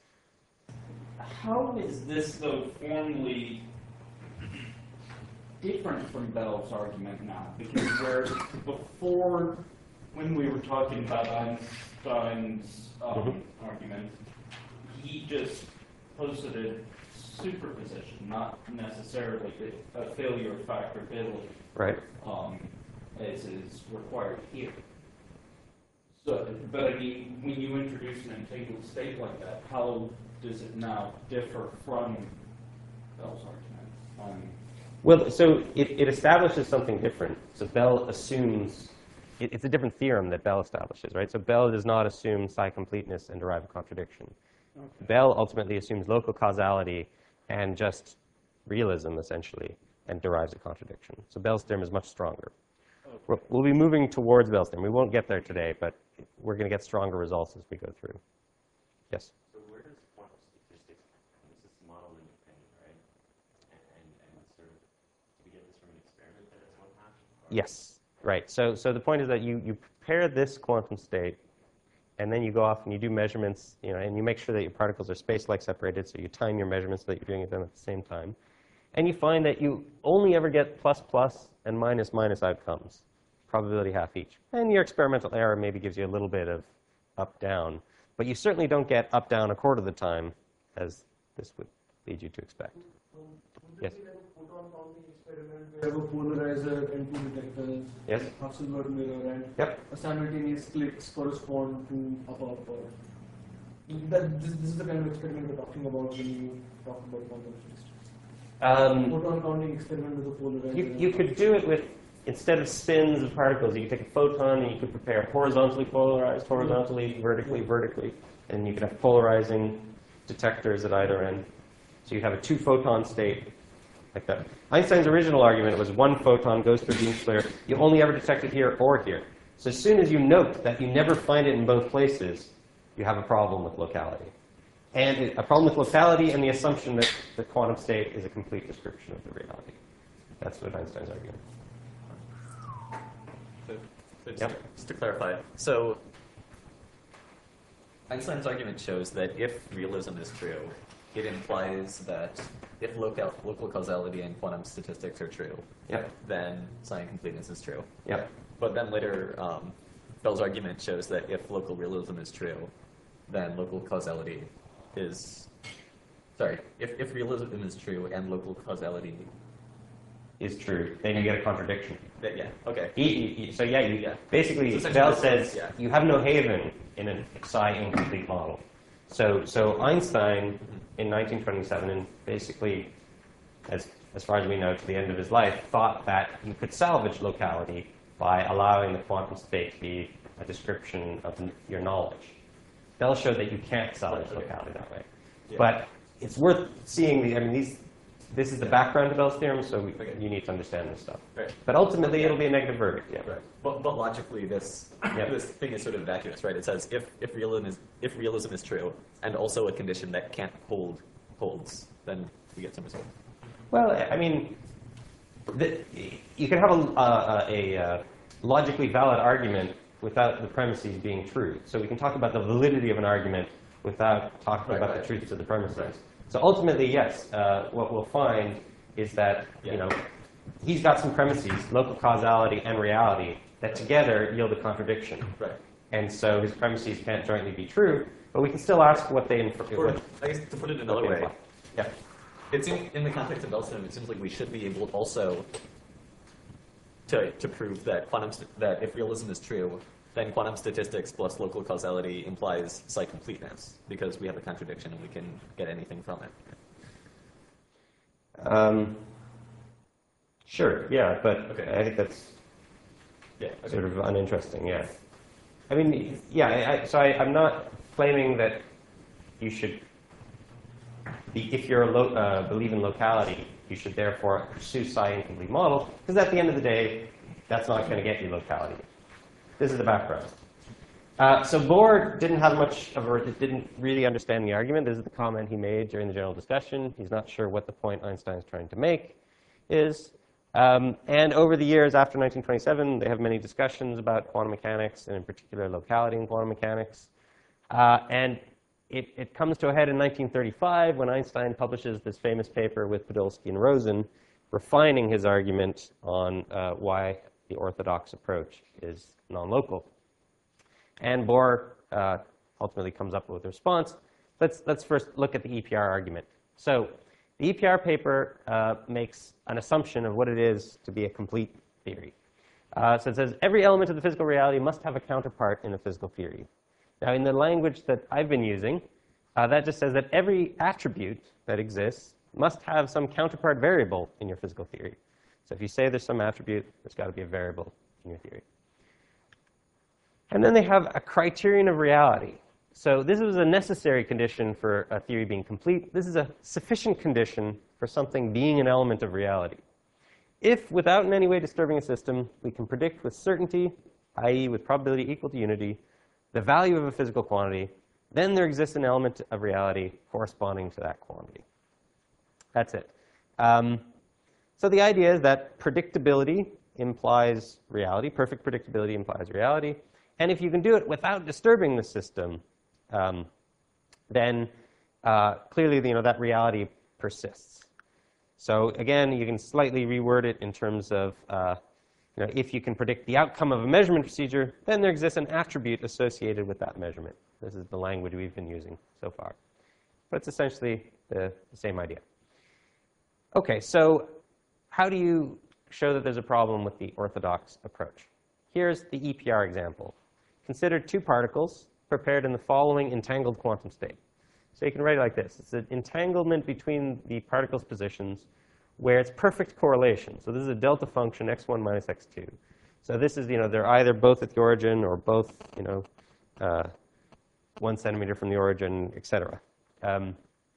how is this, though, formally different from Bell's argument now? Because where before, when we were talking about Einstein's um, Mm-hmm. argument, he just posited superposition, not necessarily a failure of factorability, Right. um, as is required here. So, but I mean, when you introduce an entangled state like that, how does it now differ from Bell's argument? Um, Well, so it, it establishes something different. So Bell assumes, it, it's a different theorem that Bell establishes, right? So Bell does not assume psi-completeness and derive a contradiction. okay. Bell ultimately assumes local causality and just realism, essentially, and derives a contradiction. So Bell's theorem is much stronger. We'll, we'll be moving towards Bell's theorem. We won't get there today, but we're going to get stronger results as we go through. Yes? So where does quantum statistics, this is model independent, right? And, and, and sort of, do we get this from an experiment that it's one half? Or- Yes. Right. So, so the point is that you, you prepare this quantum state, and then you go off and you do measurements, you know, and you make sure that your particles are space-like separated, so you time your measurements so that you're doing them at the same time. And you find that you only ever get plus plus and minus minus outcomes, probability half each. And your experimental error maybe gives you a little bit of up-down. But you certainly don't get up-down a quarter of the time, as this would lead you to expect. Yes? We have a polarizer and two detectors, Yes? Hasselblad mirror, and Yep. a simultaneous clicks correspond to upper upper. That, this, this is the kind of experiment we're talking about when you talk about quantum physics. Um, Photon counting experiment with a polarizer. You, you could do it with, instead of spins of particles, you could take a photon and you could prepare horizontally polarized, horizontally, vertically, vertically, and you could have polarizing detectors at either end. So you'd have a two-photon state like that. Einstein's original argument was one photon goes through beam splitter. You only ever detect it here or here. So as soon as you note that you never find it in both places, you have a problem with locality. And it, a problem with locality and the assumption that the quantum state is a complete description of the reality. That's what Einstein's argument. So, so just, Yep. to, just to clarify, so Einstein's argument shows that if realism is true, it implies that if local, local causality and quantum statistics are true, Yep. then sign completeness is true. Yep. But then later, um, Bell's argument shows that if local realism is true, then local causality is, sorry, if, if realism is true and local causality, Is true. Then you get a contradiction. that, yeah, okay. E- e- e- So yeah, you, Yeah. basically, So essentially Bell this says is- yeah. you have no haven in a psi incomplete model. So, so Einstein in nineteen twenty-seven, and basically, as as far as we know, to the end of his life, thought that you could salvage locality by allowing the quantum state to be a description of n- your knowledge. Bell showed that you can't salvage locality that way. Yeah. But it's worth seeing the. I mean, these. This is the background to Bell's theorem, so we, Okay. you need to understand this stuff. Right. But ultimately, it'll be a negative verdict. Yeah. Right. But, but logically, this Yep. this thing is sort of vacuous, right? It says if, if realism is if realism is true, and also a condition that can't hold holds, then we get some result. Well, I mean, the, you can have a, uh, a, uh logically valid argument without the premises being true. So we can talk about the validity of an argument without talking Right, about right. the truths of the premises. So ultimately, yes, uh, what we'll find is that, Yeah. you know, he's got some premises, local causality and reality, that together yield a contradiction. Right. And so his premises can't jointly be true, but we can still ask what they infer. Or, what- I guess to put it what another they way, imply. Yeah. it seems in the context of Bell's theorem, it seems like we should be able also to to prove that quantum st- that if realism is true, then quantum statistics plus local causality implies psi completeness because we have a contradiction and we can get anything from it. Um, sure, yeah, but Okay. I think that's Yeah. Okay. sort of uninteresting, yeah. I mean, yeah, I, I, so I, I'm not claiming that you should, be, if you're a lo, uh, believe in locality, you should therefore pursue psi incomplete model, because at the end of the day, that's not going to get you locality. This is the background. Uh, so Bohr didn't have much of a, didn't really understand the argument. This is the comment he made during the general discussion. He's not sure what the point Einstein's trying to make is. Um, and over the years after nineteen twenty-seven, they have many discussions about quantum mechanics, and in particular locality in quantum mechanics. Uh, and it, it comes to a head in nineteen thirty-five when Einstein publishes this famous paper with Podolsky and Rosen, refining his argument on uh, why the orthodox approach is non-local. And Bohr uh, ultimately comes up with a response. Let's, let's first look at the E P R argument. So the E P R paper uh, makes an assumption of what it is to be a complete theory. Uh, so it says every element of the physical reality must have a counterpart in a physical theory. Now, in the language that I've been using, uh, that just says that every attribute that exists must have some counterpart variable in your physical theory. So if you say there's some attribute, there's got to be a variable in your theory. And then they have a criterion of reality. So this is a necessary condition for a theory being complete. This is a sufficient condition for something being an element of reality. If, without in any way disturbing a system, we can predict with certainty, that is with probability equal to unity, the value of a physical quantity, then there exists an element of reality corresponding to that quantity. That's it. Um, so the idea is that predictability implies reality. Perfect predictability implies reality. And if you can do it without disturbing the system, um, then uh, clearly, you know, that reality persists. So again, you can slightly reword it in terms of, uh, you know, if you can predict the outcome of a measurement procedure, then there exists an attribute associated with that measurement. This is the language we've been using so far. But it's essentially the, the same idea. OK, so how do you show that there's a problem with the orthodox approach? Here's the E P R example. Consider two particles prepared in the following entangled quantum state. So you can write it like this. It's an entanglement between the particles' positions where it's perfect correlation. So this is a delta function, x one minus x two. So this is, you know, they're either both at the origin or both, you know, uh, one centimeter from the origin, et cetera. Um,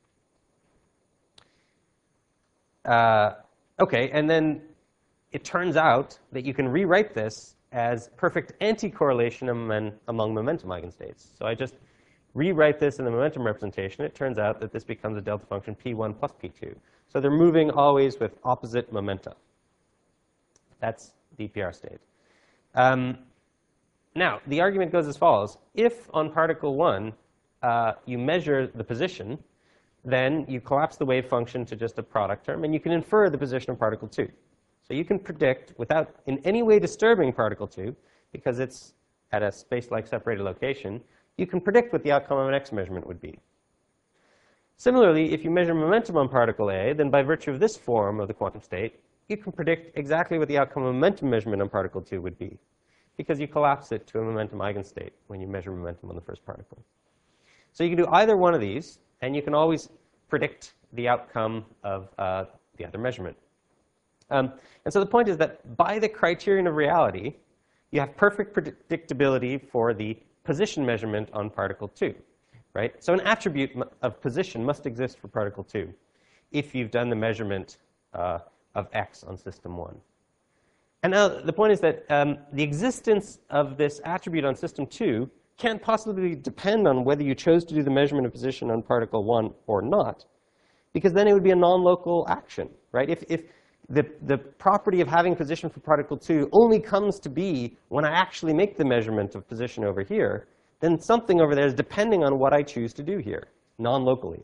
uh, OK, and then it turns out that you can rewrite this as perfect anti-correlation among, among momentum eigenstates. So I just rewrite this in the momentum representation. It turns out that this becomes a delta function p one plus p two. So they're moving always with opposite momenta. That's the E P R state. Um, now, the argument goes as follows. If on particle one uh, you measure the position, then you collapse the wave function to just a product term, and you can infer the position of particle two. So you can predict, without in any way disturbing particle two, because it's at a space-like separated location, you can predict what the outcome of an X measurement would be. Similarly, if you measure momentum on particle A, then by virtue of this form of the quantum state, you can predict exactly what the outcome of a momentum measurement on particle two would be, because you collapse it to a momentum eigenstate when you measure momentum on the first particle. So you can do either one of these, and you can always predict the outcome of uh, the other measurement. Um, and so the point is that by the criterion of reality, you have perfect predictability for the position measurement on particle two, right? So an attribute of position must exist for particle two if you've done the measurement uh, of x on system one. And now the point is that um, the existence of this attribute on system two can't possibly depend on whether you chose to do the measurement of position on particle one or not, because then it would be a non-local action, right? If, if the, the property of having position for particle two only comes to be when I actually make the measurement of position over here, then something over there is depending on what I choose to do here, non-locally.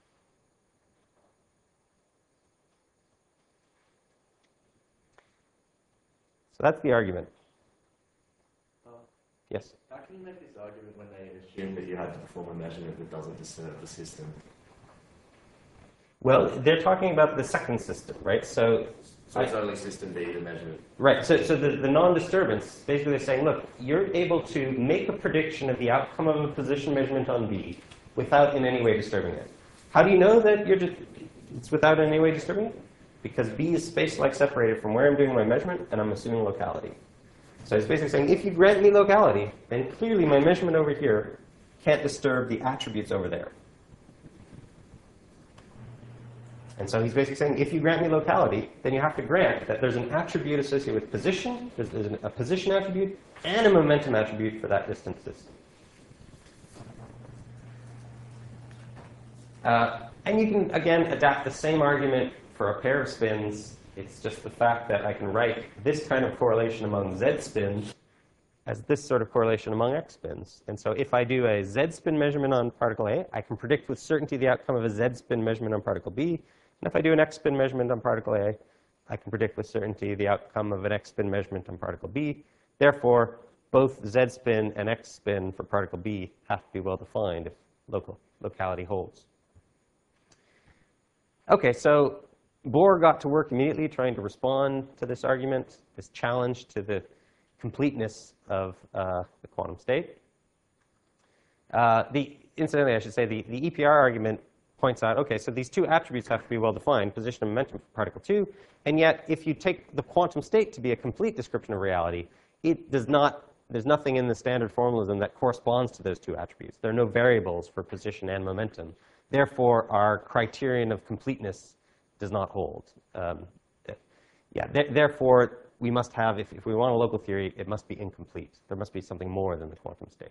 So that's the argument. Uh, Yes? How can you make this argument when they assume that you had to perform a measurement that doesn't disturb the system? Well, they're talking about the second system, right? So, So it's only system B to measure it. right. So, so the, the non-disturbance, basically they're saying, look, you're able to make a prediction of the outcome of a position measurement on B without in any way disturbing it. How do you know that you're just, it's without in any way disturbing it? Because B is space-like separated from where I'm doing my measurement, and I'm assuming locality. So it's basically saying, if you grant me locality, then clearly my measurement over here can't disturb the attributes over there. And so he's basically saying, if you grant me locality, then you have to grant that there's an attribute associated with position, there's, there's a position attribute, and a momentum attribute for that distant system. Uh, and you can, again, adapt the same argument for a pair of spins. It's just the fact that I can write this kind of correlation among Z spins as this sort of correlation among X spins. And so if I do a Z spin measurement on particle A, I can predict with certainty the outcome of a Z spin measurement on particle B. And if I do an X spin measurement on particle A, I can predict with certainty the outcome of an X spin measurement on particle B. Therefore, both Z spin and X spin for particle B have to be well defined if local locality holds. OK, so Bohr got to work immediately trying to respond to this argument, this challenge to the completeness of uh, the quantum state. Uh, the, incidentally, I should say, the, the E P R argument points out, OK, so these two attributes have to be well defined, position and momentum for particle two. And yet, if you take the quantum state to be a complete description of reality, it does not, there's nothing in the standard formalism that corresponds to those two attributes. There are no variables for position and momentum. Therefore, our criterion of completeness does not hold. Um, yeah, th therefore, we must have, if, if we want a local theory, it must be incomplete. There must be something more than the quantum state.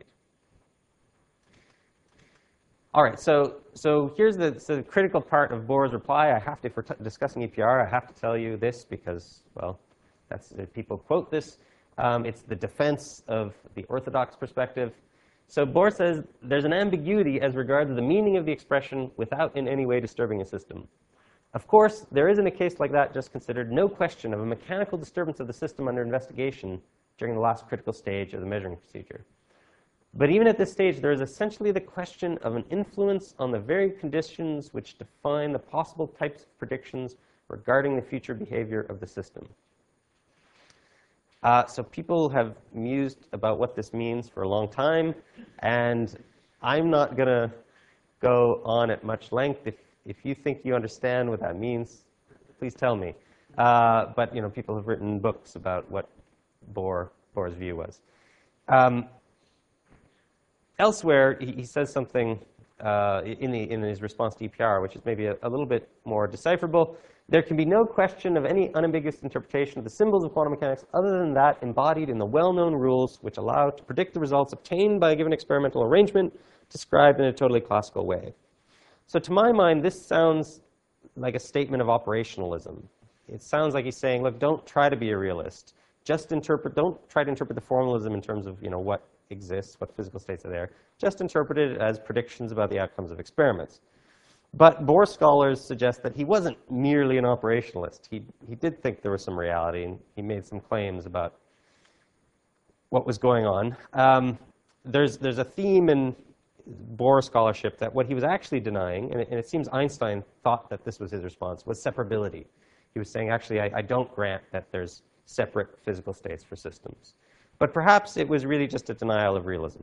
All right, so, so here's the, so the critical part of Bohr's reply. I have to, if we're t discussing E P R, I have to tell you this because, well, That's, uh, people quote this. Um, it's the defense of the orthodox perspective. So Bohr says there's an ambiguity as regards the meaning of the expression without in any way disturbing a system. Of course, there is in a case like that just considered no question of a mechanical disturbance of the system under investigation during the last critical stage of the measuring procedure. But even at this stage, there is essentially the question of an influence on the very conditions which define the possible types of predictions regarding the future behavior of the system. Uh, so people have mused about what this means for a long time, and I'm not going to go on at much length. If, if you think you understand what that means, please tell me. Uh, but you know, people have written books about what Bohr, Bohr's view was. Um, elsewhere, he, he says something uh, in, the, in his response to E P R, which is maybe a, a little bit more decipherable. There can be no question of any unambiguous interpretation of the symbols of quantum mechanics other than that embodied in the well-known rules which allow to predict the results obtained by a given experimental arrangement described in a totally classical way. So to my mind, this sounds like a statement of operationalism. It sounds like he's saying, look, don't try to be a realist. Just interpret, don't try to interpret the formalism in terms of, you know, what exists, what physical states are there. Just interpret it as predictions about the outcomes of experiments. But Bohr scholars suggest that he wasn't merely an operationalist. He, he did think there was some reality, and he made some claims about what was going on. Um, there's, there's a theme in Bohr scholarship that what he was actually denying, and it, and it seems Einstein thought that this was his response, was separability. He was saying, actually, I, I don't grant that there's separate physical states for systems. But perhaps it was really just a denial of realism.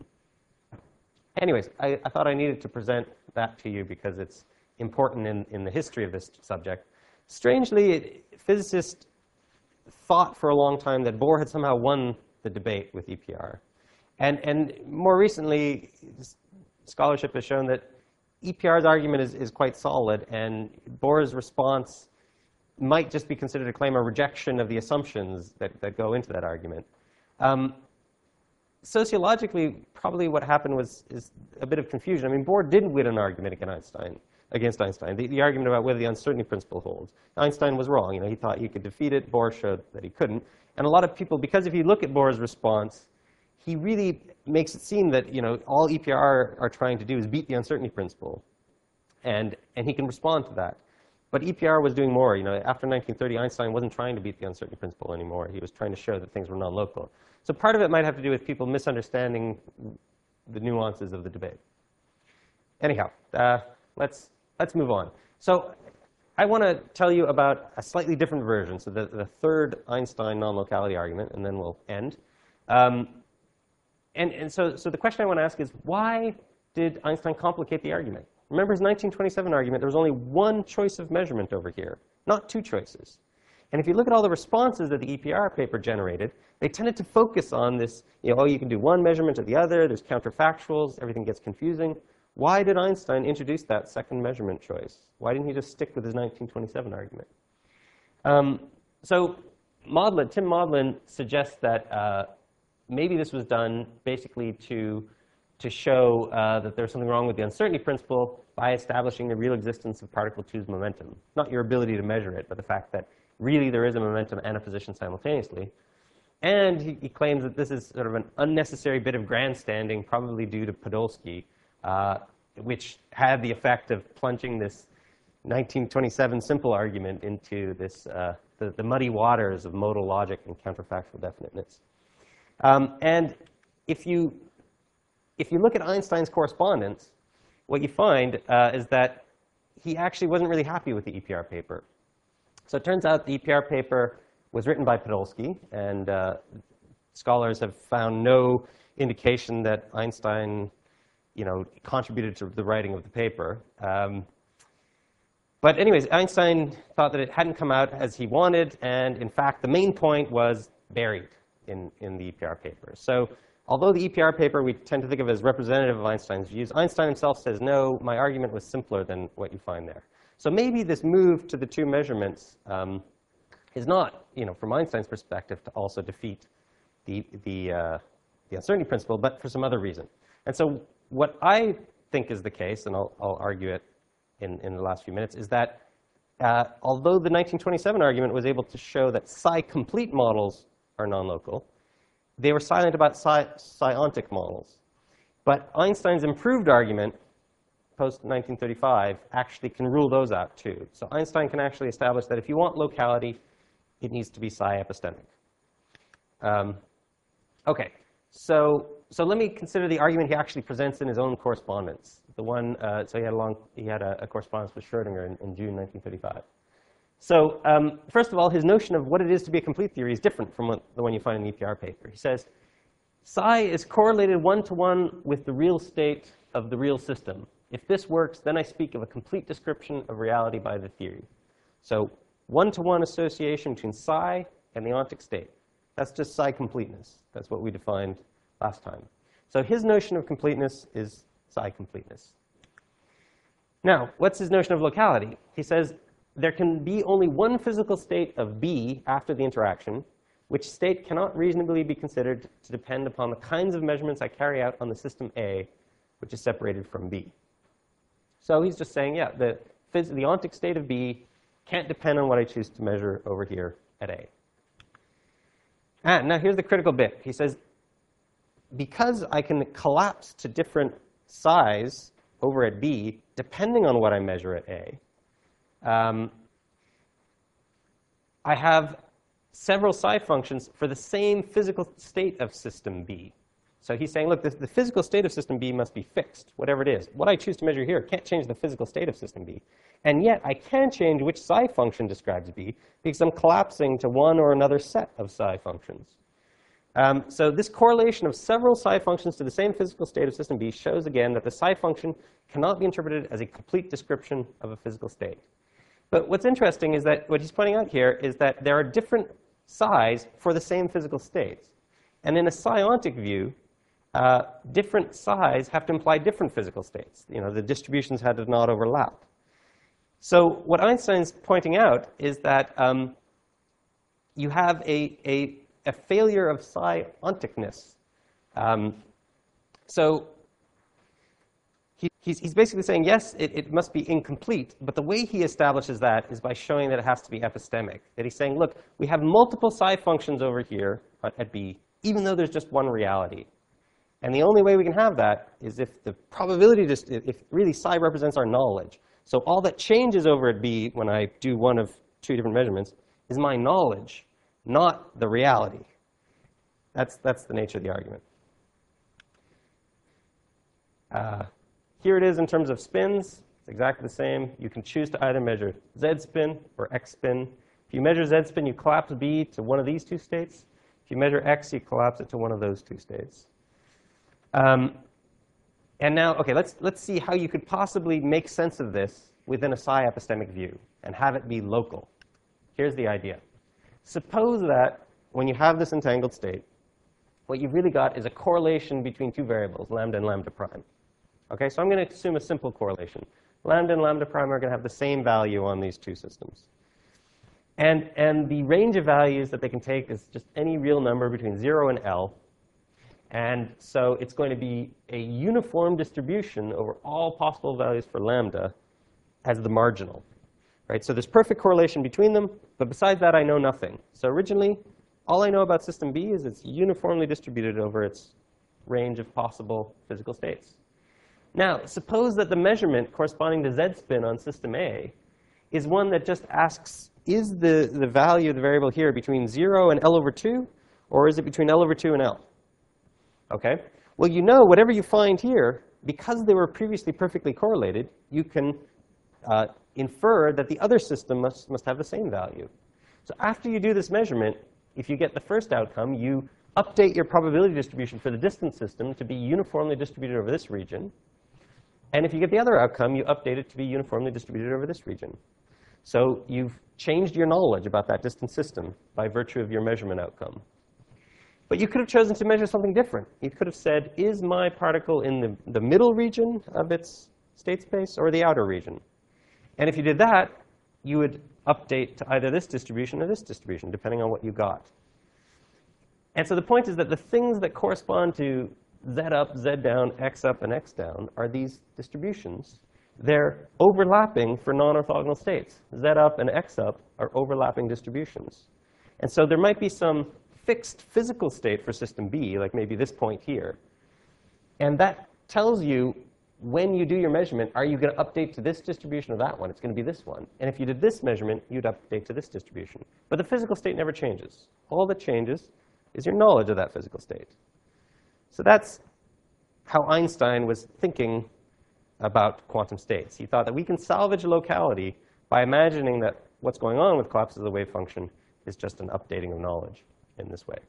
Anyways, I, I thought I needed to present that to you because it's important in, in the history of this subject. Strangely, it, physicists thought for a long time that Bohr had somehow won the debate with E P R. And, and more recently, scholarship has shown that E P R's argument is, is quite solid, and Bohr's response might just be considered a claim or rejection of the assumptions that, that go into that argument. Um, sociologically, probably what happened was is a bit of confusion. I mean, Bohr did win an argument against Einstein. Against Einstein, the, the argument about whether the uncertainty principle holds. Einstein was wrong. You know, he thought he could defeat it. Bohr showed that he couldn't. And a lot of people, because if you look at Bohr's response, he really makes it seem that, you know, all E P R are trying to do is beat the uncertainty principle, and and he can respond to that. But E P R was doing more. You know, after nineteen thirty, Einstein wasn't trying to beat the uncertainty principle anymore. He was trying to show that things were non-local. So part of it might have to do with people misunderstanding the nuances of the debate. Anyhow, uh, let's. Let's move on. So I want to tell you about a slightly different version, so the, the third Einstein non-locality argument, and then we'll end. Um, and and so, so the question I want to ask is, why did Einstein complicate the argument? Remember his nineteen twenty-seven argument, there was only one choice of measurement over here, not two choices. And if you look at all the responses that the E P R paper generated, they tended to focus on this, you know, oh, you can do one measurement or the other, there's counterfactuals, everything gets confusing. Why did Einstein introduce that second measurement choice? Why didn't he just stick with his nineteen twenty-seven argument? Um, so Maudlin, Tim Maudlin suggests that uh, maybe this was done basically to, to show uh, that there's something wrong with the uncertainty principle by establishing the real existence of particle two's momentum. Not your ability to measure it, but the fact that really there is a momentum and a position simultaneously. And he, he claims that this is sort of an unnecessary bit of grandstanding, probably due to Podolsky, Uh, which had the effect of plunging this nineteen twenty-seven simple argument into this, uh, the, the muddy waters of modal logic and counterfactual definiteness. Um, and if you, if you look at Einstein's correspondence, what you find uh, is that he actually wasn't really happy with the E P R paper. So it turns out the E P R paper was written by Podolsky, and uh, scholars have found no indication that Einstein you know, contributed to the writing of the paper. Um, but anyways, Einstein thought that it hadn't come out as he wanted, and in fact, the main point was buried in, in the E P R paper. So although the E P R paper we tend to think of as representative of Einstein's views, Einstein himself says, no, my argument was simpler than what you find there. So maybe this move to the two measurements um, is not, you know, from Einstein's perspective, to also defeat the, the, uh, the uncertainty principle, but for some other reason. And so what I think is the case, and I'll, I'll argue it in, in the last few minutes, is that uh, although the nineteen twenty-seven argument was able to show that psi-complete models are non-local, they were silent about psi psi-ontic models. But Einstein's improved argument, post nineteen thirty-five, actually can rule those out too. So Einstein can actually establish that if you want locality, it needs to be psi-epistemic. Um, OK, so, so let me consider the argument he actually presents in his own correspondence. The one, uh, so he had a long, he had a, a correspondence with Schrödinger in, in June nineteen thirty-five. So um, first of all, his notion of what it is to be a complete theory is different from what, the one you find in the E P R paper. He says, psi is correlated one-to-one with the real state of the real system. If this works, then I speak of a complete description of reality by the theory. So one-to-one association between psi and the ontic state. That's just psi completeness. That's what we defined last time. So his notion of completeness is psi completeness. Now, what's his notion of locality? He says there can be only one physical state of B after the interaction, which state cannot reasonably be considered to depend upon the kinds of measurements I carry out on the system A, which is separated from B. So he's just saying, yeah, the, phys the ontic state of B can't depend on what I choose to measure over here at A. And now here's the critical bit. He says, because I can collapse to different psis over at B, depending on what I measure at A, um, I have several psi functions for the same physical state of system B. So he's saying, look, the, the physical state of system B must be fixed, whatever it is. What I choose to measure here can't change the physical state of system B. And yet, I can change which psi function describes B because I'm collapsing to one or another set of psi functions. Um, so this correlation of several psi functions to the same physical state of system B shows, again, that the psi function cannot be interpreted as a complete description of a physical state. But what's interesting is that what he's pointing out here is that there are different psis for the same physical states. And in a psi-ontic view, uh, different psis have to imply different physical states. You know, the distributions had to not overlap. So what Einstein's pointing out is that um, you have a, a, a failure of psi-onticness. Um, so he, he's, he's basically saying, yes, it, it must be incomplete. But the way he establishes that is by showing that it has to be epistemic. That he's saying, look, we have multiple psi functions over here at B, even though there's just one reality. And the only way we can have that is if the probability, just if really psi represents our knowledge. So all that changes over at B when I do one of two different measurements is my knowledge, not the reality. That's, that's the nature of the argument. Uh, here it is in terms of spins. It's exactly the same. You can choose to either measure Z spin or X spin. If you measure Z spin, you collapse B to one of these two states. If you measure X, you collapse it to one of those two states. Um, and now, OK, let's, let's see how you could possibly make sense of this within a psi-epistemic view and have it be local. Here's the idea. Suppose that when you have this entangled state, what you've really got is a correlation between two variables, lambda and lambda prime. OK, so I'm going to assume a simple correlation. Lambda and lambda prime are going to have the same value on these two systems. And, and the range of values that they can take is just any real number between zero and L. And so it's going to be a uniform distribution over all possible values for lambda as the marginal. Right? So there's perfect correlation between them. But besides that, I know nothing. So originally, all I know about system B is it's uniformly distributed over its range of possible physical states. Now, suppose that the measurement corresponding to Z spin on system A is one that just asks, is the, the value of the variable here between zero and L over two? Or is it between L over two and L? OK? Well, you know, whatever you find here, because they were previously perfectly correlated, you can uh, infer that the other system must, must have the same value. So after you do this measurement, if you get the first outcome, you update your probability distribution for the distant system to be uniformly distributed over this region. And if you get the other outcome, you update it to be uniformly distributed over this region. So you've changed your knowledge about that distant system by virtue of your measurement outcome. But you could have chosen to measure something different. You could have said, is my particle in the, the middle region of its state space or the outer region? And if you did that, you would update to either this distribution or this distribution, depending on what you got. And so the point is that the things that correspond to Z up, Z down, X up, and X down are these distributions. they're overlapping for non-orthogonal states. Z up and X up are overlapping distributions. And so there might be some fixed physical state for system B, like maybe this point here. And that tells you, when you do your measurement, are you going to update to this distribution or that one? It's going to be this one. And if you did this measurement, you'd update to this distribution. But the physical state never changes. All that changes is your knowledge of that physical state. So that's how Einstein was thinking about quantum states. He thought that we can salvage a locality by imagining that what's going on with collapses of the wave function is just an updating of knowledge in this way.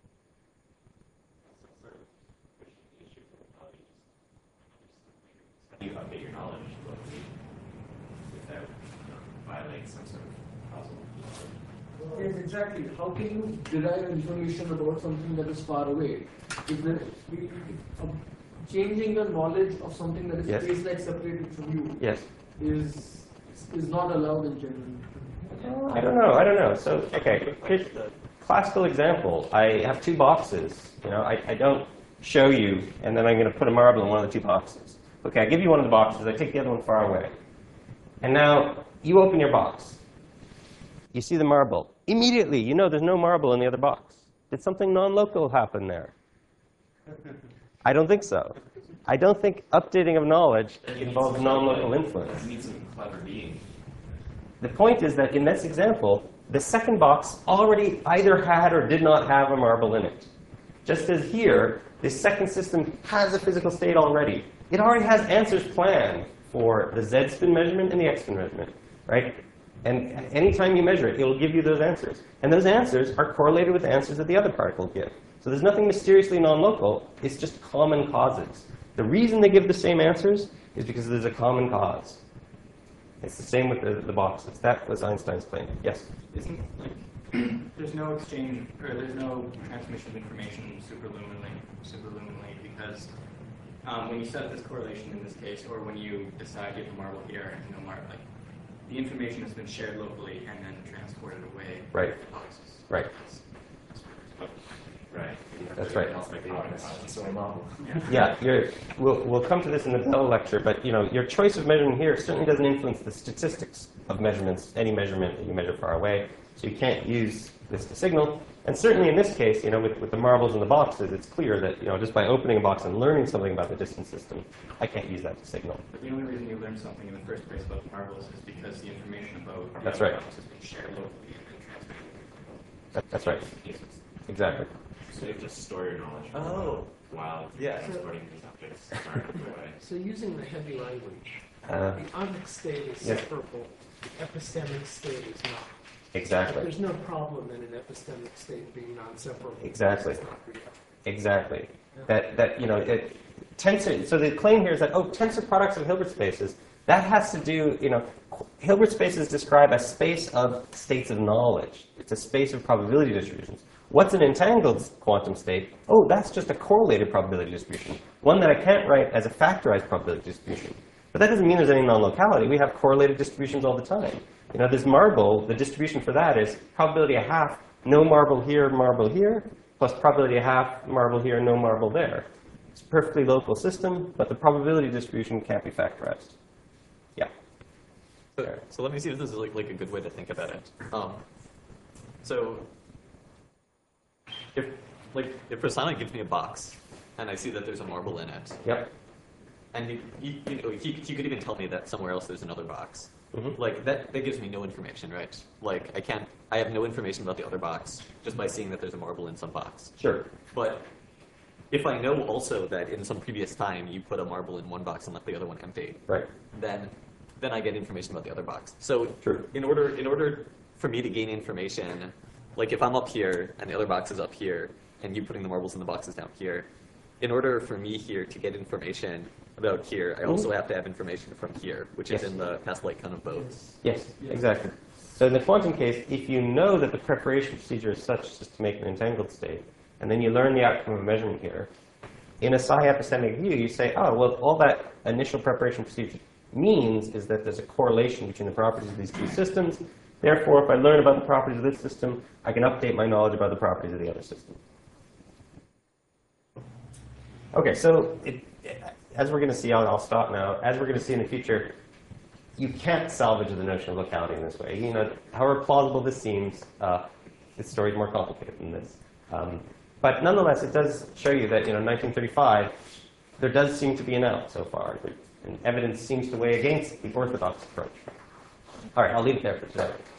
You update your knowledge locally without violating some sort of causal. Yes, exactly. How can you derive information about something that is far away? If there, if, um, changing your knowledge of something that is Yes. space-like separated from you Yes. is is not allowed in general. I don't know. I don't know. So, OK, here's the classical example. I have two boxes. You know, I, I don't show you, and then I'm going to put a marble in one of the two boxes. OK, I give you one of the boxes. I take the other one far away. And now you open your box. You see the marble. Immediately, you know there's no marble in the other box. Did something non-local happen there? I don't think so. I don't think updating of knowledge involves non-local influence. You need some clever being. The point is that in this example, the second box already either had or did not have a marble in it. Just as here, this second system has a physical state already. It already has answers planned for the Z spin measurement and the X spin measurement, right? And anytime you measure it, it will give you those answers. And those answers are correlated with the answers that the other particle give. So there's nothing mysteriously non-local. It's just common causes. The reason they give the same answers is because there's a common cause. It's the same with the, the boxes. That was Einstein's claim. Yes? Isn't like there's no exchange or there's no transmission of information superluminally, superluminally because um, when you set up this correlation in this case, or when you decide you have a marble here and no marble, like the information has been shared locally and then transported away. Right. Right. Right. That's right. Else might be honest. So a model. Yeah, you're, we'll, we'll come to this in the Bell lecture, but you know, your choice of measurement here certainly doesn't influence the statistics of measurements, any measurement that you measure far away. So you can't use this to signal. And certainly in this case, you know, with, with the marbles and the boxes, it's clear that you know, just by opening a box and learning something about the distance system, I can't use that to signal. But the only reason you learned something in the first place about the marbles is because the information about the That's other right. box has been shared locally and then transmitted. That, that's right. Exactly. So you have to store your knowledge Oh. while Yeah. transporting these objects far away. So using the heavy language, Uh, the onic state is Yes. separable, the epistemic state is not. But exactly. there's no problem in an epistemic state being non-separable. Exactly. It's not real. Exactly. That, that you know, it, tensor, so the claim here is that, oh, tensor products of Hilbert spaces, that has to do, you know, Hilbert spaces describe a space of states of knowledge. It's a space of probability distributions. What's an entangled quantum state? Oh, that's just a correlated probability distribution, one that I can't write as a factorized probability distribution. But that doesn't mean there's any non-locality. We have correlated distributions all the time. You know, this marble, the distribution for that is probability a half, no marble here, marble here, plus probability a half, marble here, no marble there. It's a perfectly local system, but the probability distribution can't be factorized. Yeah. So, so let me see if this is like, like a good way to think about it. Um, so if like if Prasanna gives me a box and I see that there's a marble in it, Yep. and he, he, you know, he, he could even tell me that somewhere else there's another box. Mhm. Like that, that gives me no information, right? Like I can't, I have no information about the other box just by seeing that there's a marble in some box. Sure. But if I know also that in some previous time you put a marble in one box and left the other one empty, Right. then then I get information about the other box. So True. in order in order for me to gain information, like if I'm up here and the other box is up here, and you putting the marbles in the boxes down here, in order for me here to get information about here, I also have to have information from here, which Yes. is in the past light kind of both. Yes, exactly. So in the quantum case, if you know that the preparation procedure is such as to make an entangled state, and then you learn the outcome of a measurement here, in a psi epistemic view, you say, oh, well, all that initial preparation procedure means is that there's a correlation between the properties of these two systems. Therefore, if I learn about the properties of this system, I can update my knowledge about the properties of the other system. Okay, so it, as we're going to see, I'll, I'll stop now, as we're going to see in the future, you can't salvage the notion of locality in this way. You know, however plausible this seems, uh, this story is more complicated than this. Um, but nonetheless, it does show you that, you know, in nineteen thirty-five, there does seem to be an out so far. And evidence seems to weigh against the orthodox approach. All right, I'll leave it there for today.